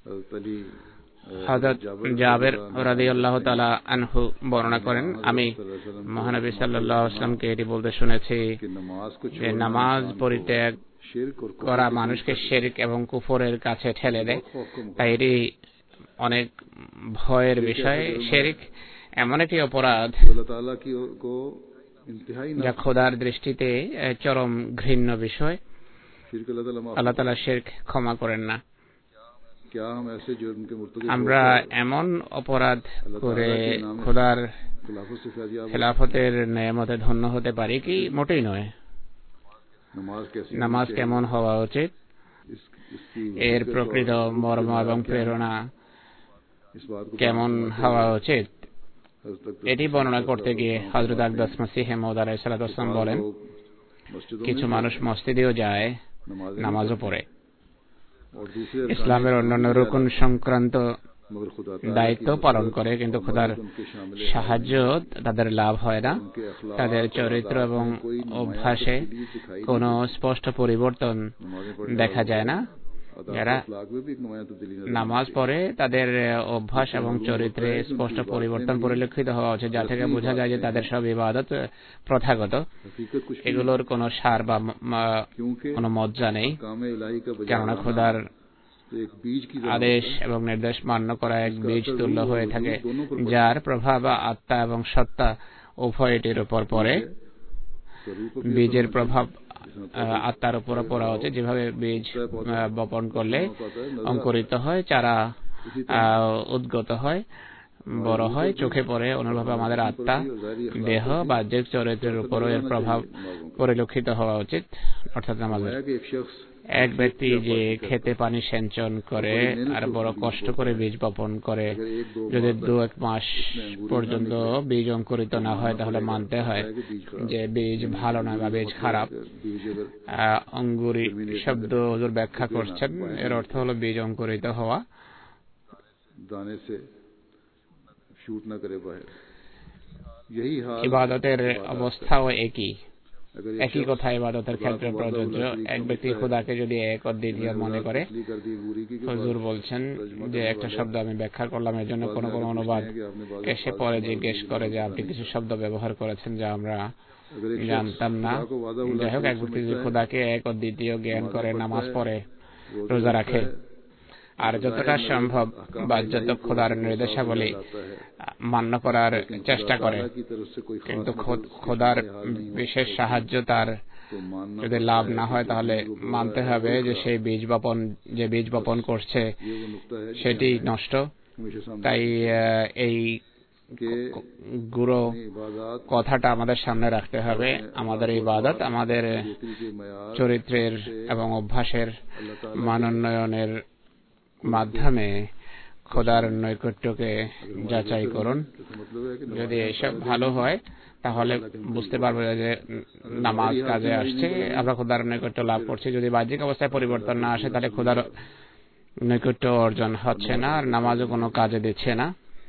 হযরত জাবের রাদিয়াল্লাহু তাআলা আনহু বর্ণনা করেন, আমি মহানবী সাল্লাল্লাহু আলাইহি ওয়াসাল্লামকে এটি বলতে শুনেছি যে নামাজ পরিত্যাগ করা মানুষকে শিরক এবং কুফরের কাছে ঠেলে দেয়। তাই এটি অনেক ভয়ের বিষয়। শিরক এমন একটি অপরাধ যা খোদার দৃষ্টিতে চরম ঘৃণ্য বিষয়। আল্লাহ তাআলা শিরক ক্ষমা করেন না। আমরা এমন অপরাধ করে খোদার খেলাফতের নেয়ামতে ধন্য হতে পারি কি? মোটেই নয়। নামাজ কেমন হওয়া উচিত, এর প্রকৃত মর্ম এবং প্রেরণা কেমন হওয়া উচিত, এটি বর্ণনা করতে গিয়ে হযরত আকদাস মসিহ মাউদ আলাইহিস সালাতু ওয়াস সালাম বলেন, কিছু মানুষ মসজিদেও যায়, নামাজও পড়ে, ইসলামের অন্যান্য রুকুন সংক্রান্ত দায়িত্ব পালন করে, কিন্তু খোদার সাহায্য তাদের লাভ হয় না। তাদের চরিত্র এবং অভ্যাসে কোনো স্পষ্ট পরিবর্তন দেখা যায় না। যারা নামাজ পড়ে তাদের অভ্যাস এবং চরিত্রে স্পষ্ট পরিবর্তন পরিলক্ষিত হওয়া উচিত, যা থেকে বোঝা যায় যে তাদের সব ইবাদত প্রথাগত, এগুলোর কোনো সার বা কোনো মজ্জা নেই। কেননা খোদার আদেশ এবং নির্দেশ মান্য করা এক বীজ তুল্য হয়ে থাকে, যার প্রভাব আত্মা এবং সত্তা উভয়টির উপর পড়ে। বীজের প্রভাব আত্মার উপর পড়া উচিত। যেভাবে বীজ বপন করলে অঙ্কুরিত হয়, চারা উদ্গত হয়, বড় হয়, চোখে পড়ে, অনুভাবে আমাদের আত্মা, দেহ, বাহ্যিক চরিত্রের উপরও এর প্রভাব পরিলক্ষিত হওয়া উচিত, অর্থাৎ আমাদের। এক ব্যক্তি যে খেতে পানি সেচন করে আর বড় কষ্ট করে বীজ বপন করে, যদি 2-1 মাস পর্যন্ত বীজ অঙ্কুরিত না হয়, তাহলে মানতে হয় যে বীজ ভালো নয় বা বীজ খারাপ। অঙ্গুরি শব্দ হুজুর ব্যাখ্যা করছেন, এর অর্থ হলো বীজ অঙ্কুরিত হওয়া। ইবাদতের অবস্থাও একই কথা ইবাদতের ক্ষেত্রে প্রযোজ্য। এক ব্যক্তি খোদাকে যদি এক অদ্বিতীয় মনে করে, হুজুর বলছেন যে একটা শব্দ আমি ব্যাখ্যা করলাম, এর জন্য কোনো কোনো অনুবাদ এসে পরে জিজ্ঞেস করে যে আপনি কিছু শব্দ ব্যবহার করেছেন যা আমরা জানতাম না। যাই হোক, এক ব্যক্তি যদি খোদাকে এক অদ্বিতীয় জ্ঞান করে, নামাজ পড়ে, রোজা রাখে, আর যতটা সম্ভব বাহ্যত খোদার নির্দেশাবলী মান্য করার চেষ্টা করে, কিন্তু খোদার বিশেষ সাহায্য তার যদি লাভ না হয়, তাহলে মানতে হবে যে সেই বীজ বপন করছে সেটি নষ্ট। তাই এই গুরু কথাটা আমাদের সামনে রাখতে হবে। আমাদের ইবাদত আমাদের চরিত্রের এবং অভ্যাসের মানোন্নয়নের মাধ্যমে খোদার নৈকট্যকে যাচাই করুন। যদি এসব ভালো হয়, তাহলে বুঝতে পারবো যে নামাজ কাজে আসছে, আমরা খোদার নৈকট্য লাভ করছি। যদি বাহ্যিক অবস্থায় পরিবর্তন না আসে, তাহলে খোদার নৈকট্য অর্জন হচ্ছে না, আর নামাজও কোনো কাজে দিচ্ছে না।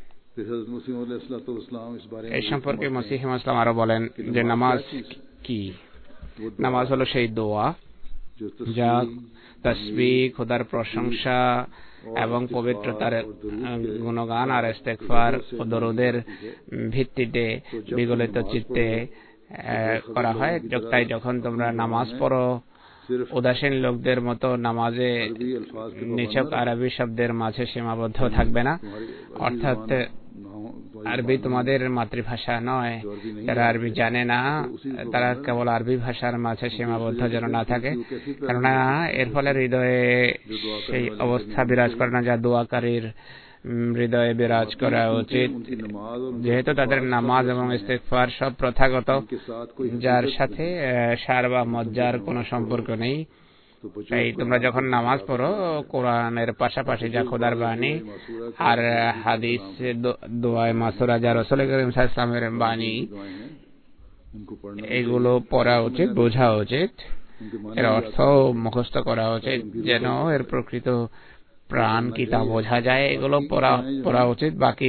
এই সম্পর্কে মসিহ ইসলাম আরো বলেন যে নামাজ কি? নামাজ হলো সেই দোয়া যা তাসবিহ, খোদার প্রশংসা এবং পবিত্রতার গুণগান আর ইস্তেগফার ও দরুদের ভিত্তিতে বিগলিত চিত্তে করা হয়। তাই যখন তোমরা নামাজ পড়ো, উদাসীন লোকদের মতো নামাজে নিছক আরবি শব্দের মাঝে সীমাবদ্ধ থাকবে না, অর্থাৎ আরবি তোমাদের মাতৃভাষা নয়, যারা আরবি জানে না তারা কেবল আরবি ভাষার মাঝে সীমাবদ্ধ যেন না থাকে, কেননা এর ফলে হৃদয়ে সেই অবস্থা বিরাজ করে না যা দোয়াকারীর হৃদয়ে বিরাজ করা উচিত। যেহেতু তাদের নামাজ এবং ইস্তেগফার সব প্রথাগত, যার সাথে সার বা মজ্জার কোনো সম্পর্ক নেই, তাই তোমরা যখন নামাজ পড়ো, কোরআনের পাশাপাশি যা খোদার বাণী আর হাদিস দোয়া মাসুরা যা রাসূল করিম সাল্লাল্লাহু আলাইহি ওয়াসাল্লামের বাণী, এগুলো পড়া উচিত, বোঝা উচিত, এর অর্থ মুখস্থ করা উচিত, যেন এর প্রকৃত প্রাণ কি তা বোঝা যায়। এগুলো পড়া উচিত। বাকি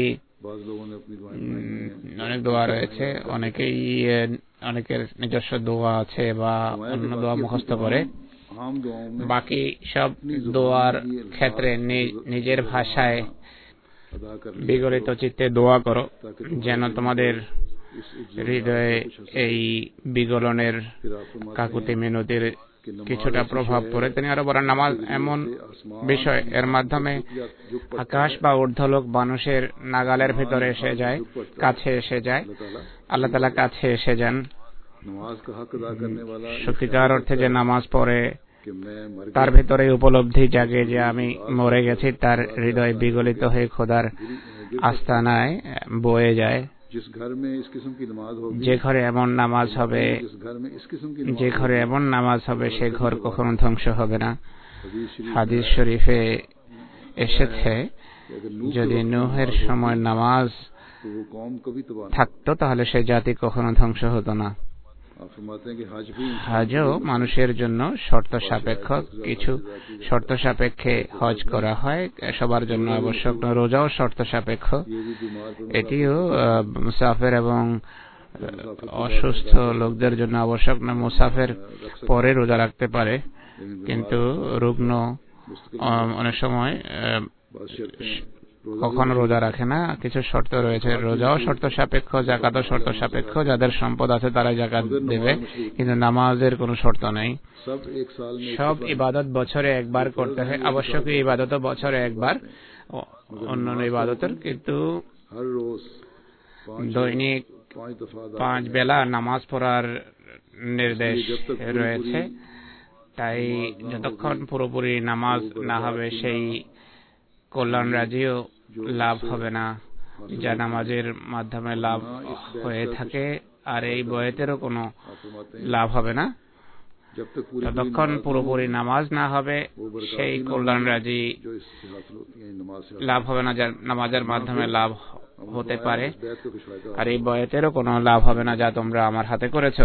অনেক দোয়া রয়েছে, অনেকের নিজস্ব দোয়া আছে বা অন্য দোয়া মুখস্থ করে। বাকি সব দোয়ার ক্ষেত্রে নিজের ভাষায় বিগলিত চিত্তে দোয়া করো, যেন তোমাদের হৃদয়ে এই বিগলনের কাকুতি মিনতির কিছুটা প্রভাব পড়ে। তিনি আরো বলেন, নামাজ এমন বিষয়, এর মাধ্যমে আকাশ বা ঊর্ধ্বলোক মানুষের নাগালের ভিতরে এসে যায়, কাছে এসে যায়, আল্লাহ তাআলা কাছে এসে যান। সত্যিকার অর্থে যে নামাজ পড়ে, তার ভিতরে উপলব্ধি জাগে যে আমি মরে গেছি, তার হৃদয় বিগলিত হয়ে খোদার আস্তানায় বয়ে যায়। যে ঘরে এমন নামাজ হবে সে ঘর কখনো ধ্বংস হবে না। হাদিস শরীফে এসেছে, যদি নূহের সময় নামাজ থাকতো তাহলে সে জাতি কখনো ধ্বংস হতো না। হজও মানুষের জন্য শর্ত সাপেক্ষ, কিছু শর্ত সাপেক্ষে হজ করা হয়, সবার জন্য আবশ্যক নয়। রোজাও শর্ত সাপেক্ষ, এটিও মুসাফির এবং অসুস্থ লোকদের জন্য আবশ্যক নয়। মুসাফির পরে রোজা রাখতে পারে, কিন্তু রুগ্ন অনেক সময় কখনো রোজা রাখে না। কিছু শর্ত রয়েছে। রোজাও শর্ত সাপেক্ষ, যাকাতও শর্ত সাপেক্ষ, যাদের সম্পদ আছে তারা যাকাত দেবে, কিন্তু নামাজের কোনো শর্ত নেই। সব ইবাদত বছরে একবার করতে হয়, আবশ্যক ইবাদত বছরে একবার, অন্যান্য ইবাদতের কিন্তু দৈনিক 5 বেলা নামাজ পড়ার নির্দেশ রয়েছে। তাই যতক্ষণ পুরোপুরি নামাজ না হবে সেই কল্যাণ রাজিও লাভ হবে না যা নামাজের মাধ্যমে লাভ হয়ে থাকে, আর এই বয়াতেরও কোনো লাভ হবে না। যতক্ষণ পুরোপুরি নামাজ না হবে সেই কল্যাণ রাজি লাভ হবে না যা নামাজের মাধ্যমে লাভ হতে পারে, আর এই বয়াতেরও কোনো লাভ হবে না যা তোমরা আমার হাতে করেছ।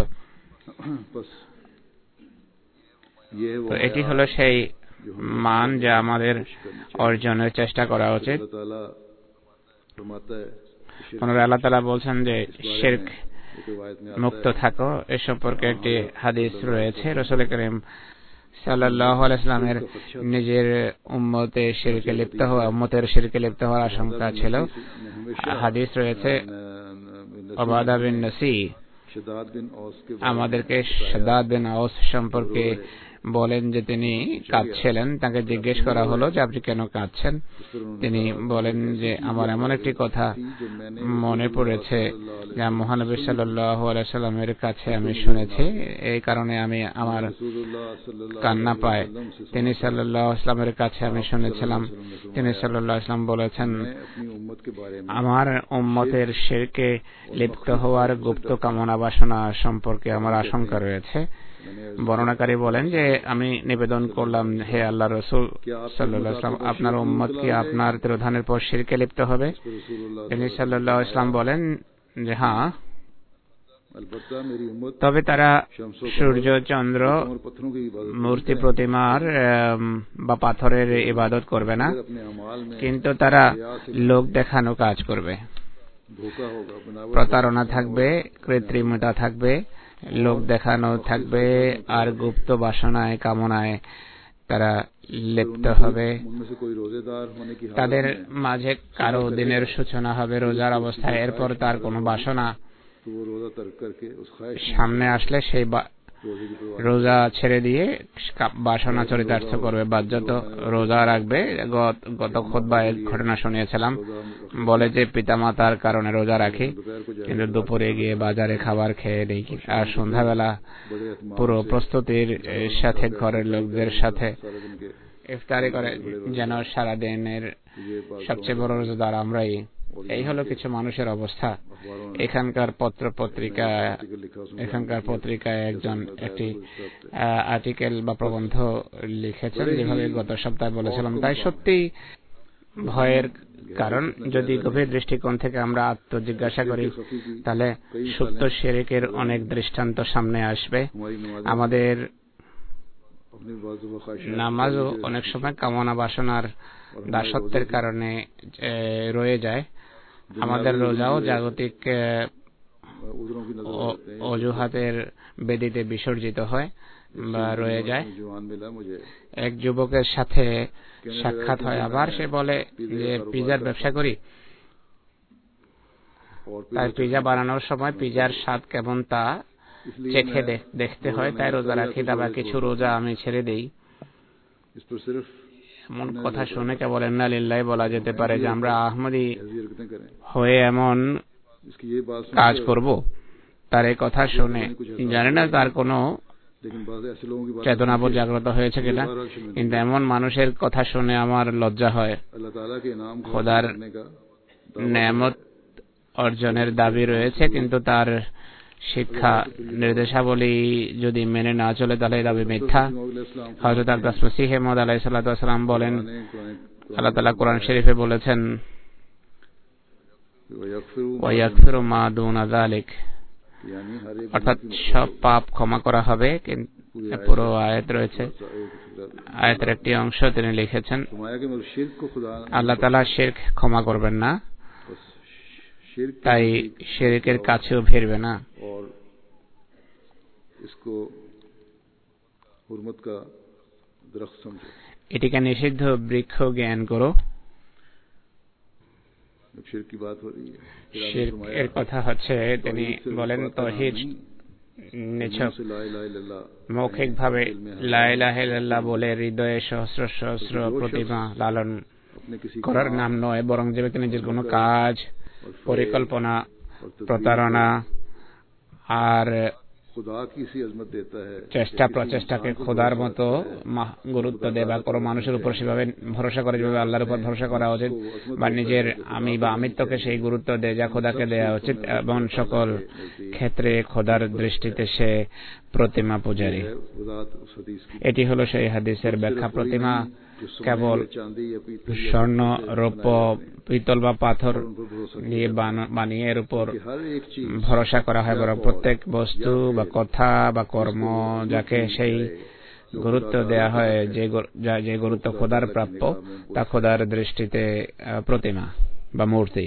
তো এটি হলো সেই মান যা আমাদের অর্জনের চেষ্টা করা উচিত। পুনরায় আল্লাহ তাআলা বলছেন যে শিরক মুক্ত থাকো। এ সম্পর্কে একটি হাদিস রয়েছে, রাসূল করিম সাল্লাল্লাহু আলাইহি ওয়াসাল্লামের নিজের উম্মতের শিরকে লিপ্ত হওয়ার আশঙ্কা ছিল। হাদিস রয়েছে, উবাদা বিন নাসি আমাদেরকে শাদাদ বিন আওস সম্পর্কে বলেন যে তিনি কাঁদছিলেন। তাকে জিজ্ঞেস করা হলো যে আপনি কেন কাঁদছেন? তিনি বলেন যে আমার এমন একটি কথা মনে পড়েছে যা মহানবী সাল্লাল্লাহু আলাইহি ওয়াসাল্লামের কাছে আমি শুনেছি, এই কারণে আমি আমার কান্না পায়। তিনি সাল্লাল্লাহু আলাইহি ওয়াসাল্লামের কাছে আমি শুনেছিলাম, তিনি সাল্লাল্লাহু আলাইহি ওয়াসাল্লাম বলেছেন আমার উম্মতের শিরকে লিপ্ত হওয়ার গুপ্ত কামনা বাসনা সম্পর্কে আমার আশঙ্কা রয়েছে। বর্ণনাকারী বলেন যে আমি নিবেদন করলাম, হে আল্লাহর রাসূল সাল্লাল্লাহু আলাইহি ওয়াসাল্লাম, আপনার উম্মত কি আপনার তিরোধানের পর শিরকে লিপ্ত হবে? তিনি সাল্লাল্লাহু আলাইহি ওয়াসাল্লাম বলেন যে হ্যাঁ, তবে তারা সূর্য, চন্দ্র, মূর্তি, প্রতিমার বা পাথরের ইবাদত করবে না, কিন্তু তারা লোক দেখানো কাজ করবে। প্রতারণা থাকবে, কৃত্রিমতা থাকবে, লোক দেখানো থাকবে, আর গুপ্ত বাসনায় কামনায় তারা লিপ্ত হবে। তাদের মাঝে কারো দিনের সূচনা হবে রোজার অবস্থায়, এরপর তার কোনো বাসনা সামনে আসলে সেই রোজা ছেড়ে দিয়ে বাসনা চরিতার্থ করবে, বাধ্যত রোজা রাখবে। গত খুতবায় ঘটনা শুনিয়েছিলাম, বলে যে পিতামাতার কারণে রোজা রাখি, কিন্তু দুপুরে গিয়ে বাজারে খাবার খেয়ে নেই, আর সন্ধ্যাবেলা পুরো প্রস্তুতির সাথে ঘরের লোকদের সাথে ইফতারি করে, যেন সারাদিনের সবচেয়ে বড় রোজাদার আমরাই। এই হলো কিছু মানুষের অবস্থা। এখানকার পত্রিকায় একজন একটি আর্টিকেল বা প্রবন্ধ লিখেছেন, যেভাবে গত সপ্তাহে বলেছিলাম, তাই সত্যি ভয়ের কারণ। যদি গভীর দৃষ্টিকোণ থেকে আমরা আত্মজিজ্ঞাসা করি, তাহলে সুপ্ত শিরকের অনেক দৃষ্টান্ত সামনে আসবে। আমাদের নামাজও অনেক সময় কামনা বাসনার দাসত্বের কারণে রয়ে যায়। আমাদের রোজাও জাগতিক অজুহাতের বেদিতে বিসর্জিত হয় বা রয়ে যায়। এক যুবকের সাথে সাক্ষাৎ হয়, আবার সে বলে যে পিজার ব্যবসা করি, তাই পিজা বানানোর সময় পিজার স্বাদ কেমন তা চেখে দেখতে হয়, তাই রোজা রাখি। তারপর কিছু রোজা আমি ছেড়ে দেই। এমন কথা শুনে কেবল ইন্না লিল্লাহি বলা যেতে পারে যে আমরা আহমদী হয়ে এমন কাজ করব। তার এই কথা শুনে জানি না তার কোনো চেতনাবোধ জাগ্রত হয়েছে কিনা, কিন্তু এমন মানুষের কথা শুনে আমার লজ্জা হয়। খোদার নেয়ামত অর্জনের দাবি রয়েছে, কিন্তু তার শিক্ষা নির্দেশাবলী যদি মেনে না চলে তাহলে দাবি মিথ্যা। হযরত আকদাস মসিহ মাউদ আলাইহিস সালাতু ওয়াস সালাম বলেন, আল্লাহ তাআলা কোরআন শরীফে বলেছেন ওয়া ইয়াগফিরু মা দুনা যালিক, অর্থাৎ সব পাপ ক্ষমা করা হবে। কিন্তু পুরো আয়াত রয়েছে, আয়াতের একটি অংশ তিনি লিখেছেন আল্লাহ তাআলা শিরক ক্ষমা করবেন না, তাই শিরকের কাছেও ফিরবে না। এটিকে নিষিদ্ধ বৃক্ষ জ্ঞান করো। শিরকের কথা হচ্ছে, তিনি বলেন তাওহীদ নিছক মৌখিকভাবে লা ইলাহা ইল্লাল্লাহ বলে হৃদয়ে সহস্র সহস্র প্রতিমা লালন করার নাম নয়, বরং যে ব্যক্তি নিজের কোনো কাজ, পরিকল্পনা প্রতারণা আর চেষ্টা প্রচেষ্টাকে খোদার মতো গুরুত্ব দেয় বা কোনো মানুষের উপর সেভাবে ভরসা করে যেভাবে আল্লাহর উপর ভরসা করা উচিত, বা নিজের আমি বা আমিত্বকে সেই গুরুত্ব দেয় যা খোদাকে দেওয়া উচিত, এবং সকল ক্ষেত্রে খোদার দৃষ্টিতে সে প্রতিমা পূজারী। এটি হলো সেই হাদিসের ব্যাখ্যা। প্রতিমা কেবল স্বর্ণ, রৌপ্য, পিতল বা পাথর দিয়ে বানিয়ে এর উপর ভরসা করা হয়, বরং প্রত্যেক বস্তু বা কথা বা কর্ম যাকে সেই গুরুত্ব দেয়া হয়, যে গুরুত্ব খোদার প্রাপ্য, তা খোদার দৃষ্টিতে প্রতিমা বা মূর্তি।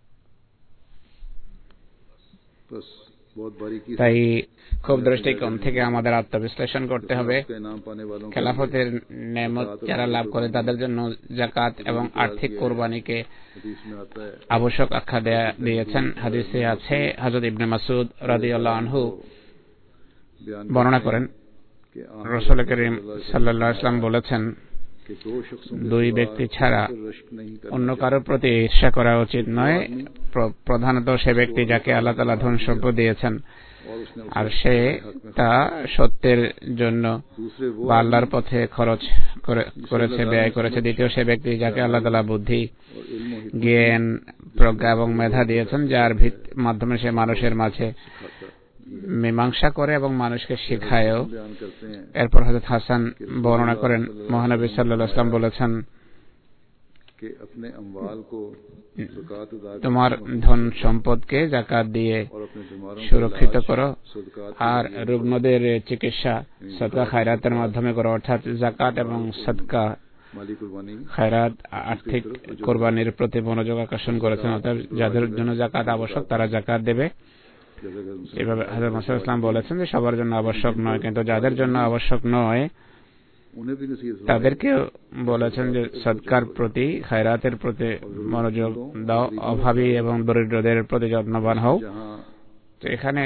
তাই খুব দৃষ্টিকোণ থেকে আমাদের আত্মবিশ্লেষণ করতে হবে। খেলাফতের নেয়ামত যারা লাভ করে তাদের জন্য যাকাত এবং আর্থিক কুরবানিকে আবশ্যক আখ্যা দিয়েছেন। হাদিসে আছে, হযরত ইবনে মাসউদ রাদিয়াল্লাহু আনহু বর্ণনা করেন, রাসূল করিম সাল্লাল্লাহু আলাইহি ওয়াসাল্লাম বলেছেন, দুই ব্যক্তি ছাড়া অন্য কারোর প্রতি ঈর্ষা করা উচিত নয়, প্রধানত সে ব্যক্তি যাকে আল্লাহ তাআলা ধন সম্পদ দিয়েছেন আর সে তা সত্যের জন্য বা আল্লাহর পথে খরচ করেছে, ব্যয় করেছে। দ্বিতীয় সে ব্যক্তি যাকে আল্লাহ তাআলা বুদ্ধি, জ্ঞান, প্রজ্ঞা এবং মেধা দিয়েছেন, যার মাধ্যমে সে মানুষের মাঝে মীমাংসা করে এবং মানুষকে শেখায়ও। এরপর হযরত হাসান বর্ণনা করেন, মহানবী সাল্লাল্লাহু আলাইহি ওয়াসাল্লাম বলেছেন, তোমার ধন সম্পদকে যাকাত দিয়ে সুরক্ষিত করো আর রুগ্নদের চিকিৎসা সদকা খায়রাতের মাধ্যমে করো। অর্থাৎ যাকাত এবং সদকা খায়রাত আর্থিক কোরবানির প্রতি মনোযোগ আকর্ষণ করেছেন। অর্থাৎ যাদের জন্য যাকাত আবশ্যক তারা যাকাত দেবে। এভাবে হযরত মুসা ইসলাম বলেছেন যে সবার জন্য আবশ্যক নয়, কিন্তু যাদের জন্য আবশ্যক নয় তাদেরকে বলেছেন যে সদকার প্রতি, খায়রাতের প্রতি মনোযোগ দাও, অভাবী এবং দরিদ্রদের প্রতি যত্নবান হও। তো এখানে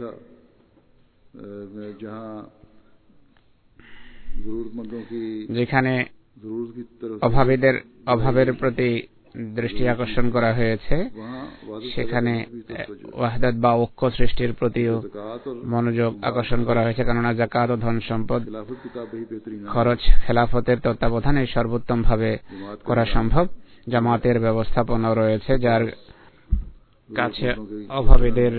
যেখানে অভাবীদের অভাবের প্রতি দৃষ্টি আকর্ষণ করা হয়েছে, সেখানে ওয়াহদাত বা ঐক্য সৃষ্টির প্রতিও মনোযোগ আকর্ষণ করা হয়েছে, কেননা যাকাত ও ধন সম্পদ খরচ খেলাফতের তত্ত্বাবধানে সর্বোত্তম ভাবে করা সম্ভব। জামাতের ব্যবস্থাপনা রয়েছে, যার কাছে অভাবীদের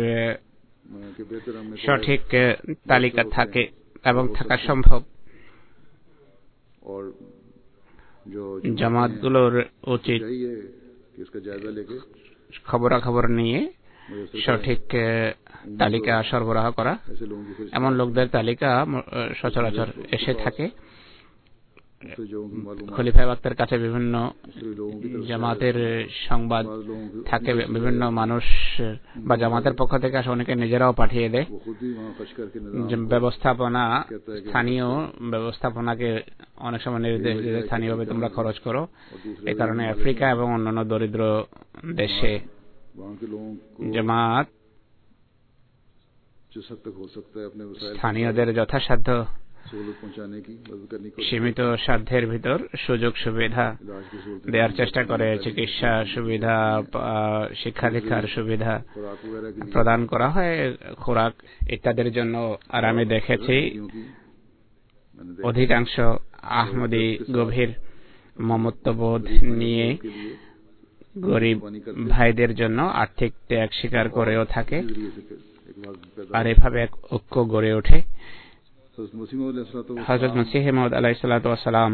সঠিক তালিকা থাকে এবং থাকা সম্ভব। জামাতগুলোর উচিত খবরাখবর নিয়ে সঠিক তালিকা সরবরাহ করা। এমন লোকদের তালিকা সচরাচর এসে থাকে। খলিফা ওয়াক্তের কাছে বিভিন্ন জামাতের সংবাদ থাকে, বিভিন্ন মানুষ বা জামাতের পক্ষ থেকে আসে, অনেকে নিজেরাও পাঠিয়ে দেয়। ব্যবস্থাপনা, স্থানীয় ব্যবস্থাপনাকে অনেক সময় নির্দেশ দিয়ে স্থানীয়ভাবে তোমরা খরচ করো। এই কারণে আফ্রিকা এবং অন্যান্য দরিদ্র দেশে জামাত স্থানীয়দের যথাসাধ্য সীমিত সাধ্যের ভিতর সুযোগ সুবিধা দেওয়ার চেষ্টা করে। চিকিৎসা সুবিধা, শিক্ষা দীক্ষার সুবিধা প্রদান করা হয়, খোরাক ইত্যাদির জন্য। আর আমি দেখেছি অধিকাংশ আহমদী গভীর মমত্ববোধ নিয়ে গরিব ভাইদের জন্য আর্থিক ত্যাগ স্বীকার করেও থাকে, আর এভাবে এক ঐক্য গড়ে ওঠে। হযরত মসিহ মাউদ আলাইহিস সালাতু ওয়াস সালাম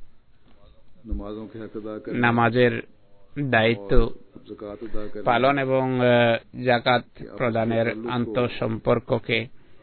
নামাজের দায়িত্ব পালন এবং যাকাত প্রদানের আন্তঃসম্পর্ককে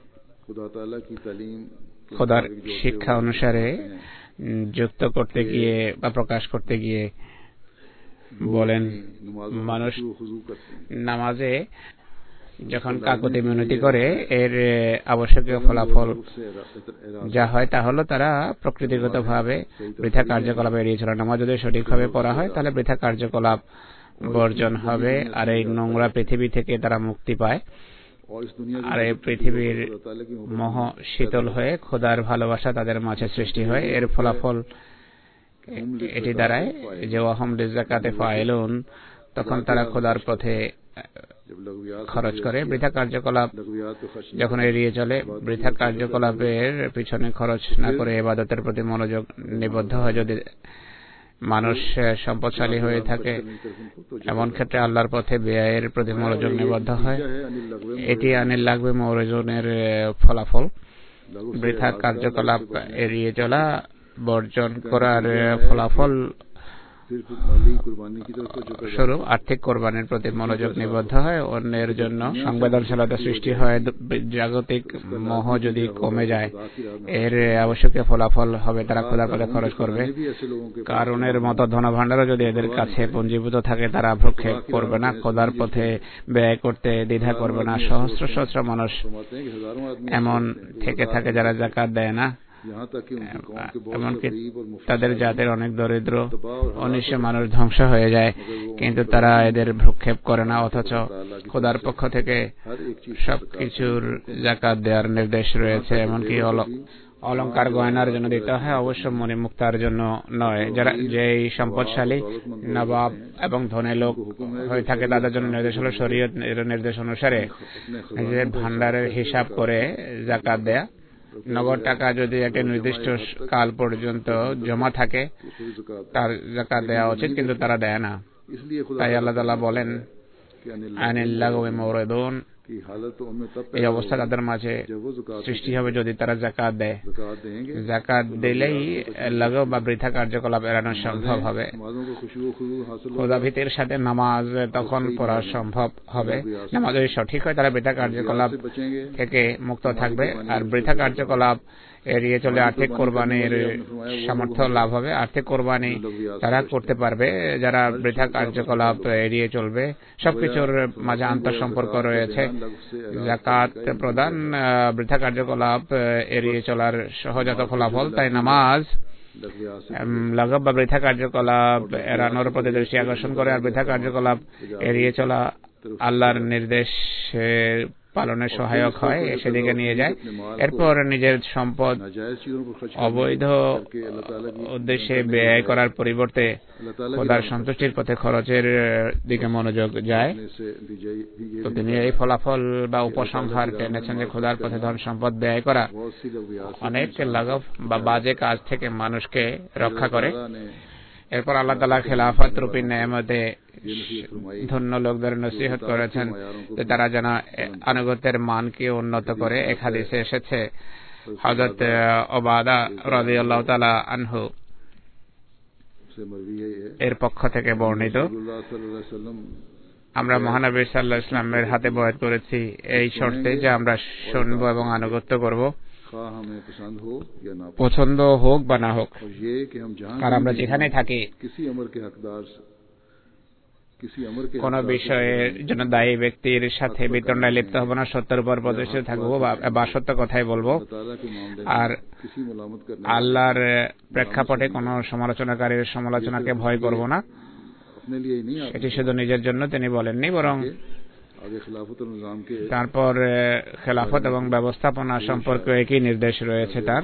খোদার শিক্ষা অনুসারে যুক্ত করতে গিয়ে বা প্রকাশ করতে গিয়ে বলেন, মানুষ নামাজে যখন কাকুতি মিনতি করে এর আবশ্যকীয় ফলাফল যা হয় তা হলো তারা প্রকৃতিগতভাবে বৃথা কার্যকলাপ এড়িয়ে চলে। নামাজ যদি সঠিকভাবে পড়া হয় তাহলে বৃথা কার্যকলাপ বর্জন হবে, আর এই নোংরা পৃথিবী থেকে তারা মুক্তি পায়, আর এই পৃথিবীর মোহ শীতল হয়ে খোদার ভালোবাসা তাদের মাঝে সৃষ্টি হয়। এর ফলাফল এটি দাঁড়ায় যে ওয়াহুম লিযাকাতি ফাইলুন, তখন তারা খোদার পথে খরচ করে। বৃথা কার্যকলাপ যখন এড়িয়ে চলে, বৃথা কার্যকলাপের পিছনে খরচ না করে ইবাদতের প্রতি মনোযোগ নিবদ্ধ হয়, যদি মানুষ সম্পদশালী হয়ে থাকে, এমন ক্ষেত্রে আল্লাহর পথে ব্যয়ের প্রতি মনোযোগ নিবদ্ধ হয়, এটি আনিল লাগবে মওরুজনের ফলাফল। বৃথা কার্যকলাপ এড়িয়ে চলা, বর্জন করার ফলাফল স্বরূপ আর্থিক কোরবানির প্রতি মনোযোগ নিবদ্ধ হয়, অন্যের জন্য সংবেদনশীলতা সৃষ্টি হয়। জাগতিক মোহ যদি কমে যায়, এর আবশ্যকীয় ফলাফল হবে তারা খোদার পথে খরচ করবে। কারণের মতো ধনভাণ্ডারও যদি এদের কাছে পুঞ্জীভূত থাকে, তারা ভ্রুক্ষেপ করবে না, খোদার পথে ব্যয় করতে দ্বিধা করবে না। সহস্র সহস্র মানুষ এমন থেকে থাকে যারা যাকাত দেয় না, এমনকি তাদের জাতের অনেক দরিদ্র অনিশ্চয় মানুষ ধ্বংস হয়ে যায়, কিন্তু তারা এদের ভ্রুক্ষেপ করে না। অথচ খোদার পক্ষ থেকে সবকিছুর যাকাত দেওয়ার নির্দেশ রয়েছে, এমনকি অলংকার গয়নার জন্য দিতে হয়, অবশ্য মনি মুক্তার জন্য নয়। যারা যেই সম্পদশালী নবাব এবং ধনী লোক হয়ে থাকে, তাদের জন্য নির্দেশ হলো শরীয়ত নির্দেশ অনুসারে নিজের ভান্ডারের হিসাব করে যাকাত দেয়া। নগদ টাকা যদি একটা নির্দিষ্ট কাল পর্যন্ত জমা থাকে, তার যাকাত দেওয়া উচিত, কিন্তু তারা দেয় না। তাই আল্লাহ তাআলা বলেন, আনিল লাগওয়ি মুরিদুন, এই অবস্থা তাদের মাঝে সৃষ্টি হবে যদি তারা যাকাত দেয়। যাকাত দিলেই লাগও বা বৃথা কার্যকলাপ এড়ানো সম্ভব হবে। খোদাভীতির সাথে নামাজ তখন পড়া সম্ভব হবে। নামাজ যদি সঠিক হয়, তারা বৃথা কার্যকলাপ থেকে মুক্ত থাকবে। আর বৃথা কার্যকলাপ এড়িয়ে চলে আর্থিক কোরবানির সামর্থ্য লাভ হবে। আর্থিক কোরবানি তারা করতে পারবে যারা বৃথা কার্যকলাপ এড়িয়ে চলবে। সবকিছুর মাঝে আন্তঃসম্পর্ক রয়েছে। যাকাত প্রদান বৃথা কার্যকলাপ এড়িয়ে চলার সহজাত ফলাফল। তাই নামাজ লাগব বা বৃথা কার্যকলাপ এড়ানোর প্রতি দৃষ্টি আকর্ষণ করে, আর বৃথা কার্যকলাপ এড়িয়ে চলা আল্লাহর নির্দেশ পালনের সহায়ক হয়, সেদিকে নিয়ে যায়। এরপর নিজের সম্পদ অবৈধ উদ্দেশ্যে ব্যয় করার পরিবর্তে খোদার সন্তুষ্টির পথে খরচের দিকে মনোযোগ যায়। তো তিনি এই ফলাফল বা উপসংহার টেনেছেন যে খোদার পথে ধন সম্পদ ব্যয় করা অনেক লাগব বা বাজে কাজ থেকে মানুষকে রক্ষা করে। এরপর আল্লাহ তাআলা খেলাফত রূপী নেয়ামতে ধন্য লোকদের নসিহত করেছেন যে তারা যেন আনুগত্যের মানকে উন্নত করে। এক হাদিসে এসেছে, হযরত উবাদা রাদিয়াল্লাহু তাআলা আনহু এর পক্ষ থেকে বর্ণিত, আমরা মহানবী সাল্লাল্লাহু আলাইহি ওয়াসাল্লামের হাতে বয়াত করেছি এই শর্তে যে আমরা শুনবো এবং আনুগত্য করব, পছন্দ হোক বা না হোক। আর আমরা যেখানে থাকি কোন বিষয়ের জন্য দায়ী ব্যক্তির সাথে বিতণ্ডায় লিপ্ত হব না, সত্যের উপর প্রতিষ্ঠিত থাকবো বা সত্য কথাই বলবো। আর আল্লাহর প্রেক্ষাপটে কোন সমালোচনাকারীর সমালোচনাকে ভয় করব না। এটি শুধু নিজের জন্য তিনি বলেননি, বরং তারপর খেলাফত এবং ব্যবস্থাপনা সম্পর্কে একই নির্দেশ রয়েছে তার।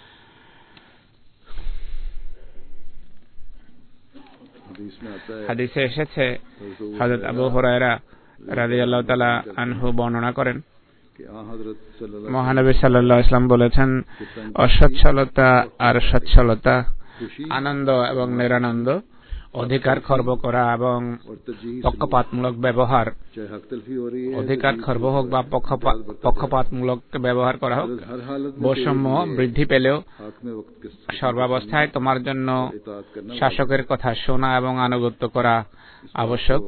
হাদিসে এসেছে, হযরত আবু হুরায়রা রাদিয়াল্লাহু তাআলা আনহু বর্ণনা করেন, মহানবী সাল্লাল্লাহু আলাইহি ওয়াসাল্লাম বলেছেন, অসচ্ছলতা আর সচ্ছলতা, আনন্দ এবং নিরানন্দ, অধিকার খর্ব করা এবং পক্ষপাতমূলক ব্যবহার, অধিকার খর্ব হোক বা পক্ষপাতমূলক ব্যবহার করা হোক, বৈষম্য বৃদ্ধি পেলেও সর্বাবস্থায় তোমার জন্য শাসকের কথা শোনা এবং আনুগত্য করা আবশ্যক।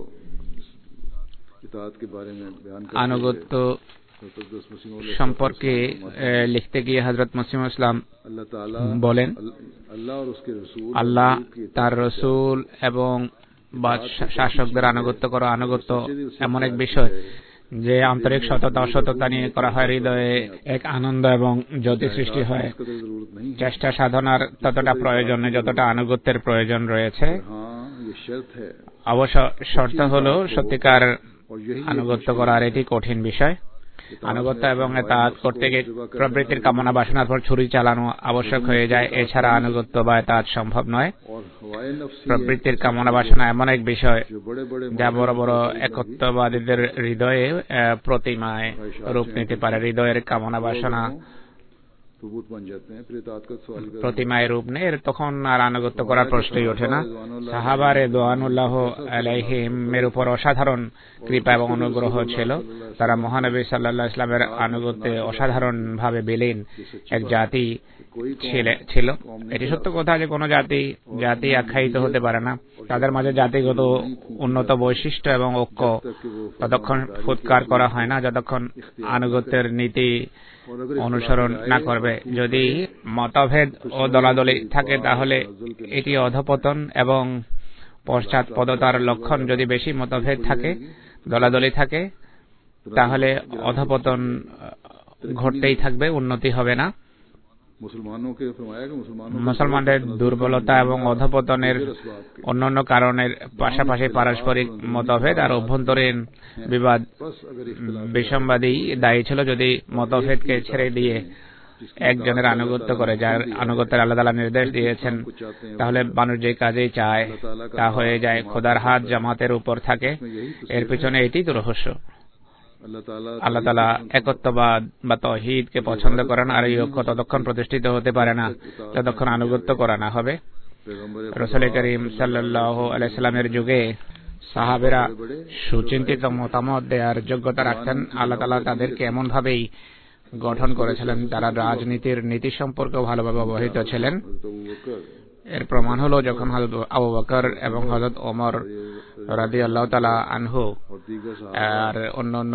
আনুগত্য সম্পর্কে লিখতে গিয়ে হযরত মুসলিম ইসলাম বলেন, আল্লাহ, তার রসূল এবং শাসকদের আনুগত্য করো। আনুগত্য এমন এক বিষয় যে আন্তরিক সততা অসততা নিয়ে করা হয়, হৃদয়ে এক আনন্দ এবং জ্যোতি সৃষ্টি হয়। চেষ্টা সাধনার ততটা প্রয়োজন নেই যতটা আনুগত্যের প্রয়োজন রয়েছে। অবশ্য শর্ত হলো সত্যিকার আনুগত্য করার, এটি কঠিন বিষয়। আনুগত্য এবং এতাআত করতে গিয়ে প্রবৃত্তির কামনা বাসনার পর ছুরি চালানো আবশ্যক হয়ে যায়। এছাড়া আনুগত্য বা এতাআত সম্ভব নয়। প্রবৃত্তির কামনা বাসনা এমন এক বিষয় যা বড় বড় একত্ববাদীদের হৃদয়ে প্রতিমায় রূপ নিতে পারে। হৃদয়ের কামনা বাসনা প্রতিমায় রূপ নেই, তখন আর আনুগত্য করার প্রশ্নই ওঠে না। সাহাবা রিদওয়ানুল্লাহ আলাইহিমের উপর অসাধারণ কৃপা এবং অনুগ্রহ ছিল। তারা মহানবী সাল্লাল্লাহু আলাইহি ওয়াসাল্লামের আনুগত্যে অসাধারণ ভাবে বিলীন এক জাতি ছিল। এটি সত্য কথা যে কোনো জাতি আখ্যায়িত হতে পারে না। তাদের মাঝে জাতিগত উন্নত বৈশিষ্ট্য এবং ঐক্য ততক্ষণ ফুৎকার করা হয় না যতক্ষণ আনুগত্যের নীতি অনুসরণ না করবে। যদি মতভেদ ও দলাদলি থাকে তাহলে এটি অধপতন এবং পশ্চাৎপদতার লক্ষণ। যদি বেশি মতভেদ থাকে, দলাদলি থাকে, তাহলে অধপতন ঘটতেই থাকবে, উন্নতি হবে না। মুসলমানদের দুর্বলতা এবং অধপতনের অন্যান্য কারণের পাশাপাশি পারস্পরিক মতভেদ আর অভ্যন্তরীণ বিবাদ বিসম্বাদী দায়ী ছিল। যদি মতভেদকে ছেড়ে দিয়ে একজনের আনুগত্য করে, যার আনুগত্যের আল্লাহ তাআলা নির্দেশ দিয়েছেন, তাহলে মানুষ যে কাজেই চায় তা হয়ে যায়। খোদার হাত জামাতের উপর থাকে, এর পিছনে এটাই তো রহস্য। আল্লাহ তাআলা একত্ববাদ বা তাওহীদকে পছন্দ করেন, আর এই ঐক্য ততক্ষণ প্রতিষ্ঠিত হতে পারে না যতক্ষণ আনুগত্য করা না হবে। রাসূল করিম সাল্লাল্লাহু আলাইহি সাল্লামের যুগে সাহাবেরা সুচিন্তিত মতামত দেওয়ার যোগ্যতা রাখতেন। আল্লাহ তাআলা তাদেরকে এমন ভাবেই গঠন করেছিলেন, তারা রাজনীতির নীতি সম্পর্কে ভালোভাবে অবহিত ছিলেন। এর প্রমাণ হলো যখন হযরত আবু বকর এবং হযরত ওমর রাদিয়াল্লাহু তাআলা আনহু আর অন্যান্য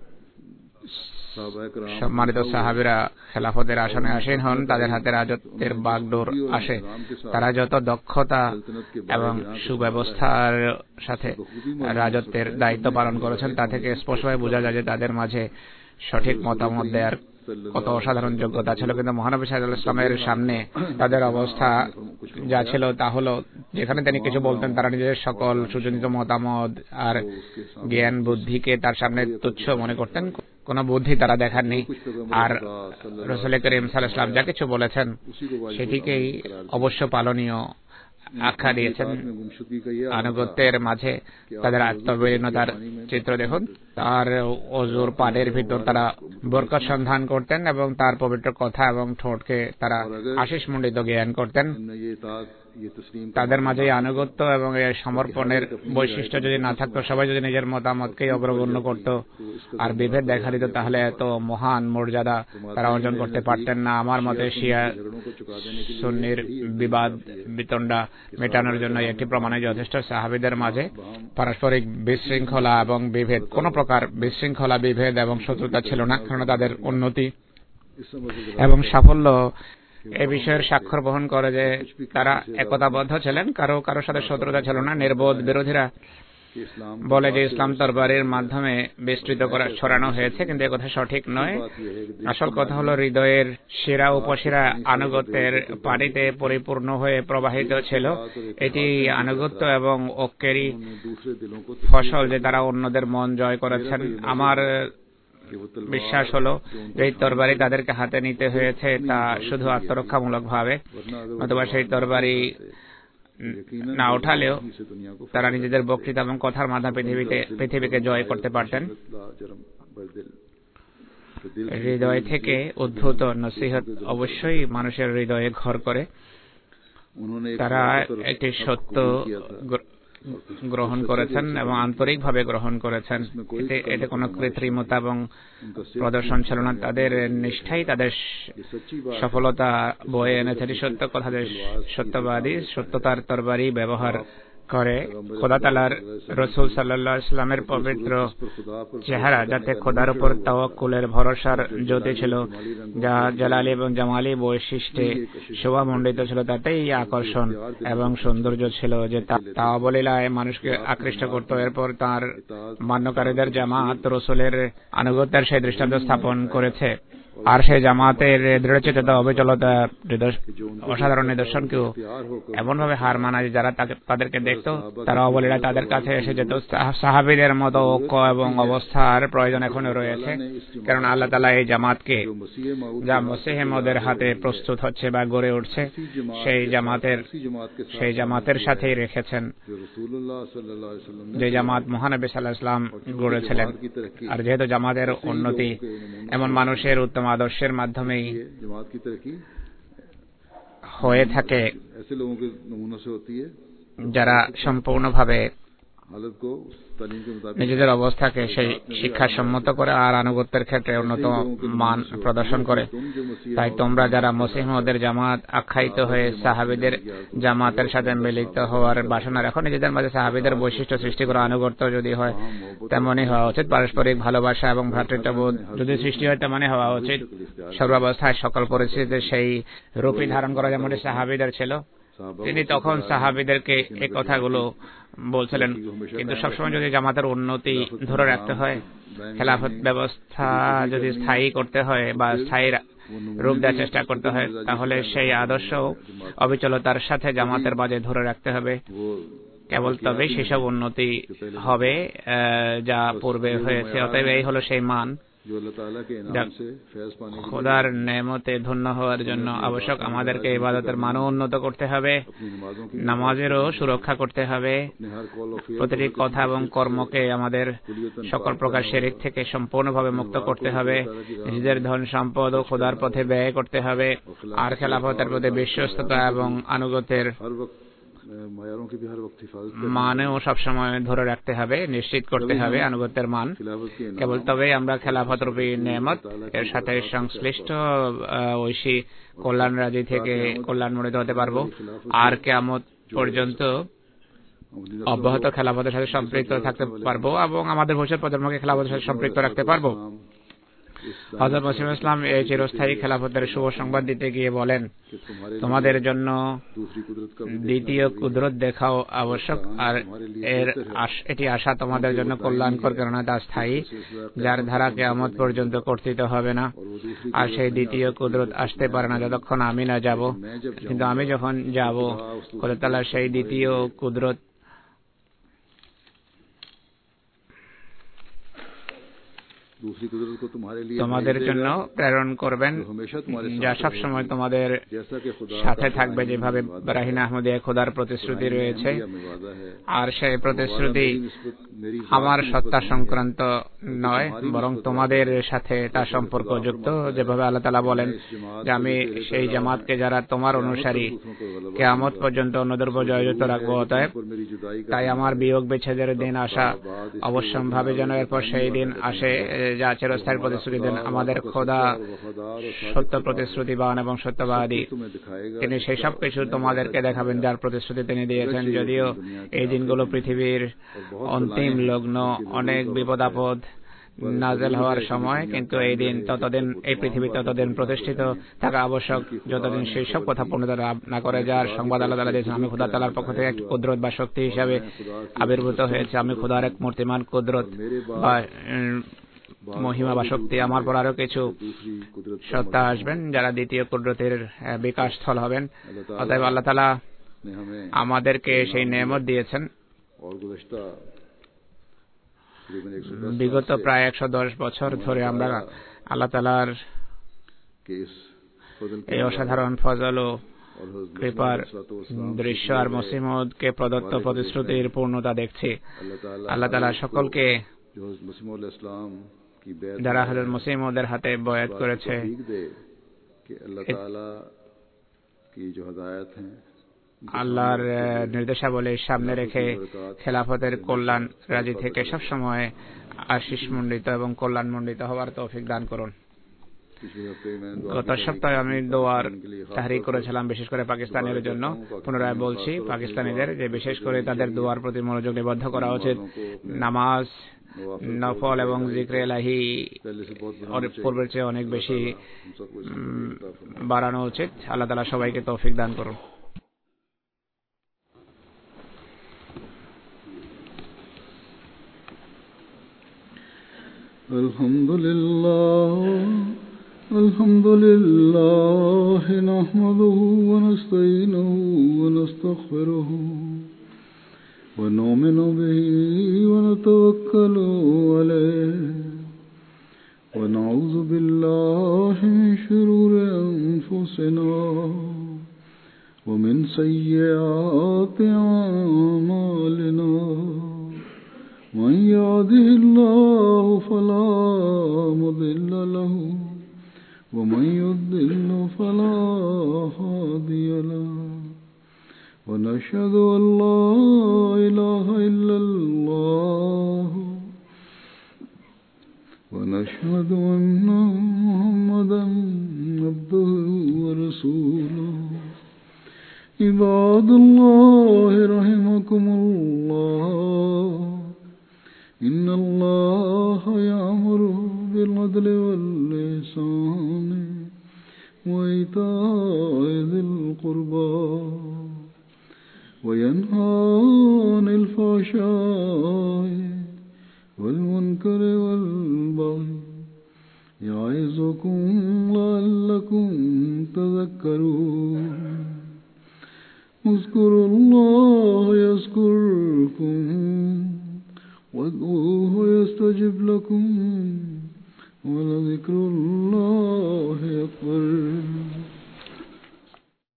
সম্মানিত সাহাবীরা খেলাফতের আসনে আসীন হন, তাদের হাতে রাজত্বের বাগডোর আসে। তারা যত দক্ষতা এবং সুব্যবস্থার সাথে রাজত্বের দায়িত্ব পালন করেছেন তা থেকে স্পষ্টভাবে বোঝা যায় যে তাদের মাঝে সঠিক মতামত দেওয়ার কত অসাধারণ যোগ্যতা ছিল। কিন্তু মহানবী সাল্লাল্লাহু আলাইহি ওয়াসাল্লামের সামনে তাদের অবস্থা যা ছিল তা হলো, যেখানে তিনি কিছু বলতেন তারা নিজেদের সকল সুচিন্তিত মতামত আর জ্ঞান বুদ্ধিকে তার সামনে তুচ্ছ মনে করতেন। কোন বুদ্ধি তারা দেখাননি। আর রাসূল করিম সাল্লাল্লাহু আলাইহি ওয়াসাল্লাম যা কিছু বলেছেন সেটিকেই অবশ্য পালনীয় আখ্যা দিয়েছেন। আনুগত্যের মাঝে তাদের আত্মবিলীনতার চিত্র দেখুন। তার ওযুর পানির ভিতর তারা বরকত সন্ধান করতেন এবং তার পবিত্র কথা এবং ঠোঁটকে তারা আশিসমণ্ডিত জ্ঞান করতেন। তাদের মাঝে আনুগত্য এবং এই সমর্পণের বৈশিষ্ট্য যদি না থাকতো, সবাই যদি নিজের মতামতকেই অগ্রগণ্য করত আর বিভেদ দেখা দিত, তাহলে এত মহান মর্যাদা তারা অর্জন করতে পারতেন না। আমার মতে শিয়া সুন্নির বিবাদ বিতণ্ডা মেটানোর জন্য একটি প্রমাণে যথেষ্ট। সাহাবীদের মাঝে পারস্পরিক বিশৃঙ্খলা এবং বিভেদ, কোন প্রকার বিশৃঙ্খলা, বিভেদ এবং শত্রুতা ছিল না, কারণ তাদের উন্নতি এবং সাফল্য এই বিষয়ের স্বাক্ষর বহন করে যে তারা একতাবদ্ধ ছিলেন, কারো সাথে শত্রুতা ছিল না। নির্বোধ বিরোধীরা বলে যে ইসলাম তরবারির মাধ্যমে বিস্তৃত করা ছড়ানো হয়েছে, কিন্তু এ কথা সঠিক নয়। আসল কথা হলো হৃদয়ের শিরা উপশিরা আনুগত্যের পানিতে পরিপূর্ণ হয়ে প্রবাহিত ছিল। এটি আনুগত্য এবং ঐক্যেরই ফসল যে তারা অন্যদের মন জয় করেছেন। আমার বিশ্বাস হলো যে এই তরবারি তাদেরকে হাতে নিতে হয়েছে তা শুধু আত্মরক্ষামূলক ভাবে, অথবা সেই তরবারি না উঠালেও তারা নিজেদের বক্তৃতা এবং কথার মাধ্যমে পৃথিবীকে জয় করতে পারতেন। হৃদয় থেকে উদ্ভূত নসিহত অবশ্যই মানুষের হৃদয়ে ঘর করে। তারা একটি সত্য গ্রহণ করেছেন এবং আন্তরিকভাবে গ্রহণ করেছেন। এতে কোনো কৃত্রিমতা এবং প্রদর্শন ছিল না। তাদের নিষ্ঠাই তাদের সফলতা বয়ে এনেছে। সত্য কথা, সত্যবাদী সত্যতার তরবারি ব্যবহার করে। খোদা তাআলার রাসূল সাল্লাল্লাহু আলাইহি ওয়াসাল্লামের পবিত্র চেহারা, যাতে খোদার উপর তাওয়াক্কুলের ভরসার জ্যোতি ছিল, যা জালালি এবং জামালি বৈশিষ্ট্যে শোভামণ্ডিত ছিল, তাতেই আকর্ষণ এবং সৌন্দর্য ছিল যে তা অবলীলায় মানুষকে আকৃষ্ট করত। এরপর তার মান্যকারীদের জামাত রাসূলের আনুগত্যের সেই দৃষ্টান্ত স্থাপন করেছে। আর সেই জামাতের দৃঢ়চিত্ততা, অবিচলতা, অসাধারণ নিদর্শনকেও এমনভাবে হার মানায় যারা তাদেরকে দেখতো তারা অবলীলা তাদের কাছে এসে যেত। সাহাবীদের মতো ঐক্য এবং অবস্থার প্রয়োজন এখনো রয়েছে, কারণ আল্লাহ তাআলা এই জামাতকে, যা মসিহ মওউদের হাতে প্রস্তুত হচ্ছে বা গড়ে উঠছে, সেই জামাতের সাথেই রেখেছেন, যে জামাত মহানবী সাল্লাল্লাহু আলাইহি ওয়াসাল্লাম গড়েছিলেন। আর যেহেতু জামাতের উন্নতি এমন মানুষের উত্তম আদর্শের মাধ্যমেই হয়ে থাকে যারা সম্পূর্ণভাবে নিজেদের অবস্থাকে সেই শিক্ষা সম্মত করে আর আনুগত্যের ক্ষেত্রে উন্নত মান প্রদর্শন করে। তাই তোমরা যারা মসিহ মওউদের জামাত আখ্যায়িত হয়ে সাহাবীদের জামাতের সাথে মিলিত হওয়ার বাসনা রাখো, নিজেদের মাঝে সাহাবীদের বৈশিষ্ট্য সৃষ্টি করা, আনুগত্য যদি হয় তেমনই হওয়া উচিত, পারস্পরিক ভালোবাসা এবং ভ্রাতৃত্ববোধ যদি সৃষ্টি হয় তেমনই হওয়া উচিত। সর্বাবস্থায় সকল পরিস্থিতিতে সেই রূপই ধারণ করা যেমনটি সাহাবীদের ছিল। তিনি তখন সাহাবীদেরকে এই কথাগুলো বলছিলেন। কিন্তু সবসময় যদি জামাতের উন্নতি ধরে রাখতে হয়, খেলাফত ব্যবস্থা যদি স্থায়ী করতে হয় বা স্থায়ী রূপ দেওয়ার চেষ্টা করতে হয়, তাহলে সেই আদর্শ অবিচলতার সাথে জামাতের বাজে ধরে রাখতে হবে। কেবল তবেই সেসব উন্নতি হবে যা পূর্বে হয়েছে। অতএব এই হলো সেই মান। খোদার নেমতে ধন্য হওয়ার জন্য আবশ্যক আমাদেরকে ইবাদতের মানও উন্নত করতে হবে, নামাজেরও সুরক্ষা করতে হবে, প্রতিটি কথা এবং কর্মকে আমাদের সকল প্রকার শিরক থেকে সম্পূর্ণভাবে মুক্ত করতে হবে, নিজেদের ধন সম্পদ ও খোদার পথে ব্যয় করতে হবে, আর খেলাফতের প্রতি বিশ্বস্ততা এবং আনুগত্যের মানেও সবসময় ধরে রাখতে হবে, নিশ্চিত করতে হবে আনুগত্যের মান। কেবল তবেই আমরা খেলাফত রূপী নেয়ামত এর সাথে সংশ্লিষ্ট ঐশী কল্যাণ রাজি থেকে কল্যাণমণ্ডিত হতে পারবো, আর কিয়ামত পর্যন্ত অব্যাহত খেলাফতের সাথে সম্পৃক্ত থাকতে পারবো এবং আমাদের ভবিষ্যৎ প্রজন্মকে খেলাফতের সাথে সম্পৃক্ত রাখতে পারবো। হযরত মুসলিম ইসলাম এই চিরস্থায়ী খেলাফতের শুভ সংবাদ দিতে গিয়ে বলেন, তোমাদের জন্য দ্বিতীয় কুদরত দেখাও আবশ্যক, আর এটি আশা তোমাদের জন্য কল্যাণকর, কেননা তা স্থায়ী, যার ধারা কিয়ামত পর্যন্ত কর্তৃত হবে না। আর সেই দ্বিতীয় কুদরত আসতে পারে না যতক্ষণ আমি না যাব, কিন্তু আমি যখন যাব, খোদা তাআলা সেই দ্বিতীয় কুদরত তোমাদের জন্য প্রেরণ করবেন, যা সবসময় তোমাদের সাথে থাকবে, যেভাবে বারাহিন আহমদিয়া খোদার প্রতিশ্রুতি রয়েছে। আর সেই প্রতিশ্রুতি আমার সত্তা সংক্রান্ত নয়, বরং তোমাদের সাথে তার সম্পর্কযুক্ত। যেভাবে আল্লাহ তাআলা বলেন যে আমি সেই জামাতকে যারা তোমার অনুসারী কিয়ামত পর্যন্ত অন্যদের উপর জয়যুক্ত রাখবো। অতএব তাই আমার বিয়োগ বিচ্ছেদের দিন আসা অবশ্যম্ভাবী, যেন এরপর সেই দিন আসে যা চিরস্থায়ী প্রতিশ্রুতি দেন। আমাদের খোদা সত্য প্রতিশ্রুতিবান এবং সত্যবাদী, তিনি সেই সব কিছু তোমাদেরকে দেখাবেন যার প্রতিশ্রুতি তিনি দিয়েছেন। যদিও এই দিনগুলো পৃথিবীর অন্তিম লগ্ন, অনেক বিপদ আপদ নাজেল হওয়ার সময়, কিন্তু এই দিন ততদিন, এই পৃথিবী ততদিন প্রতিষ্ঠিত থাকা আবশ্যক যতদিন সেই সব কথা পূর্ণতা লাভ না করে যার সংবাদ আল্লাহ তাআলা দিয়েছেন। আমি খোদা তাআলার পক্ষ থেকে এক কুদরত বা শক্তি হিসাবে আবির্ভূত হয়েছে। আমি খোদার এক মূর্তিমান কুদরত বা মহিমা বা শক্তি। আমার পর আরো কিছু সত্তা আসবেন যারা দ্বিতীয় কুদরতের বিকাশ স্থল হবেন। অতএব আল্লাহ তাআলা আমাদেরকে সেই নেয়ামত দিয়েছেন। বিগত প্রায় 110 বছর ধরে আমরা আল্লাহ তাআলার এই অসাধারণ ফজল ও কৃপার দৃশ্য আর মসিহ মওউদকে প্রদত্ত প্রতিশ্রুতির পূর্ণতা দেখছি। আল্লাহ তাআলা সকলকে যারা হযরত মসিহ মওউদের হাতে বয়াত করেছে, আল্লাহর নির্দেশাবলী সামনে রেখে খেলাফতের কল্যাণ রাজি থেকে সবসময় আশিস মণ্ডিত এবং কল্যাণ মণ্ডিত হওয়ার তৌফিক দান করুন। গত সপ্তাহে আমি দোয়ার তাহরিক করেছিলাম, বিশেষ করে পাকিস্তানের জন্য। পুনরায় বলছি পাকিস্তানিদের যে বিশেষ করে তাদের দোয়ার প্রতি মনোযোগ নিবদ্ধ করা উচিত। নামাজ, নফল এবং জিক্রে ইলাহি পূর্বের চেয়ে অনেক বেশি বাড়ানো উচিত। আল্লাহ তাআলা সবাইকে তৌফিক দান করুন। الحمد لله الحمد لله نحمده ونستعينه ونستغفره ونؤمن به ونتوكل عليه ونعوذ بالله من شرور أنفسنا ومن سيئات أعمالنا من يهده الله فلا مضل له ومن يضلل فلا هادي له ونشهد أن لا إله إلا الله ونشهد أن محمدا عبده ورسوله عباد الله رحمكم الله إن الله يأمر بالعدل والإحسان وإيتاء ذي القربى وينهى عن الفحشاء والمنكر والبغي يعظكم لعلكم تذكرون اذكروا الله يذكركم وادعوه يستجب لكم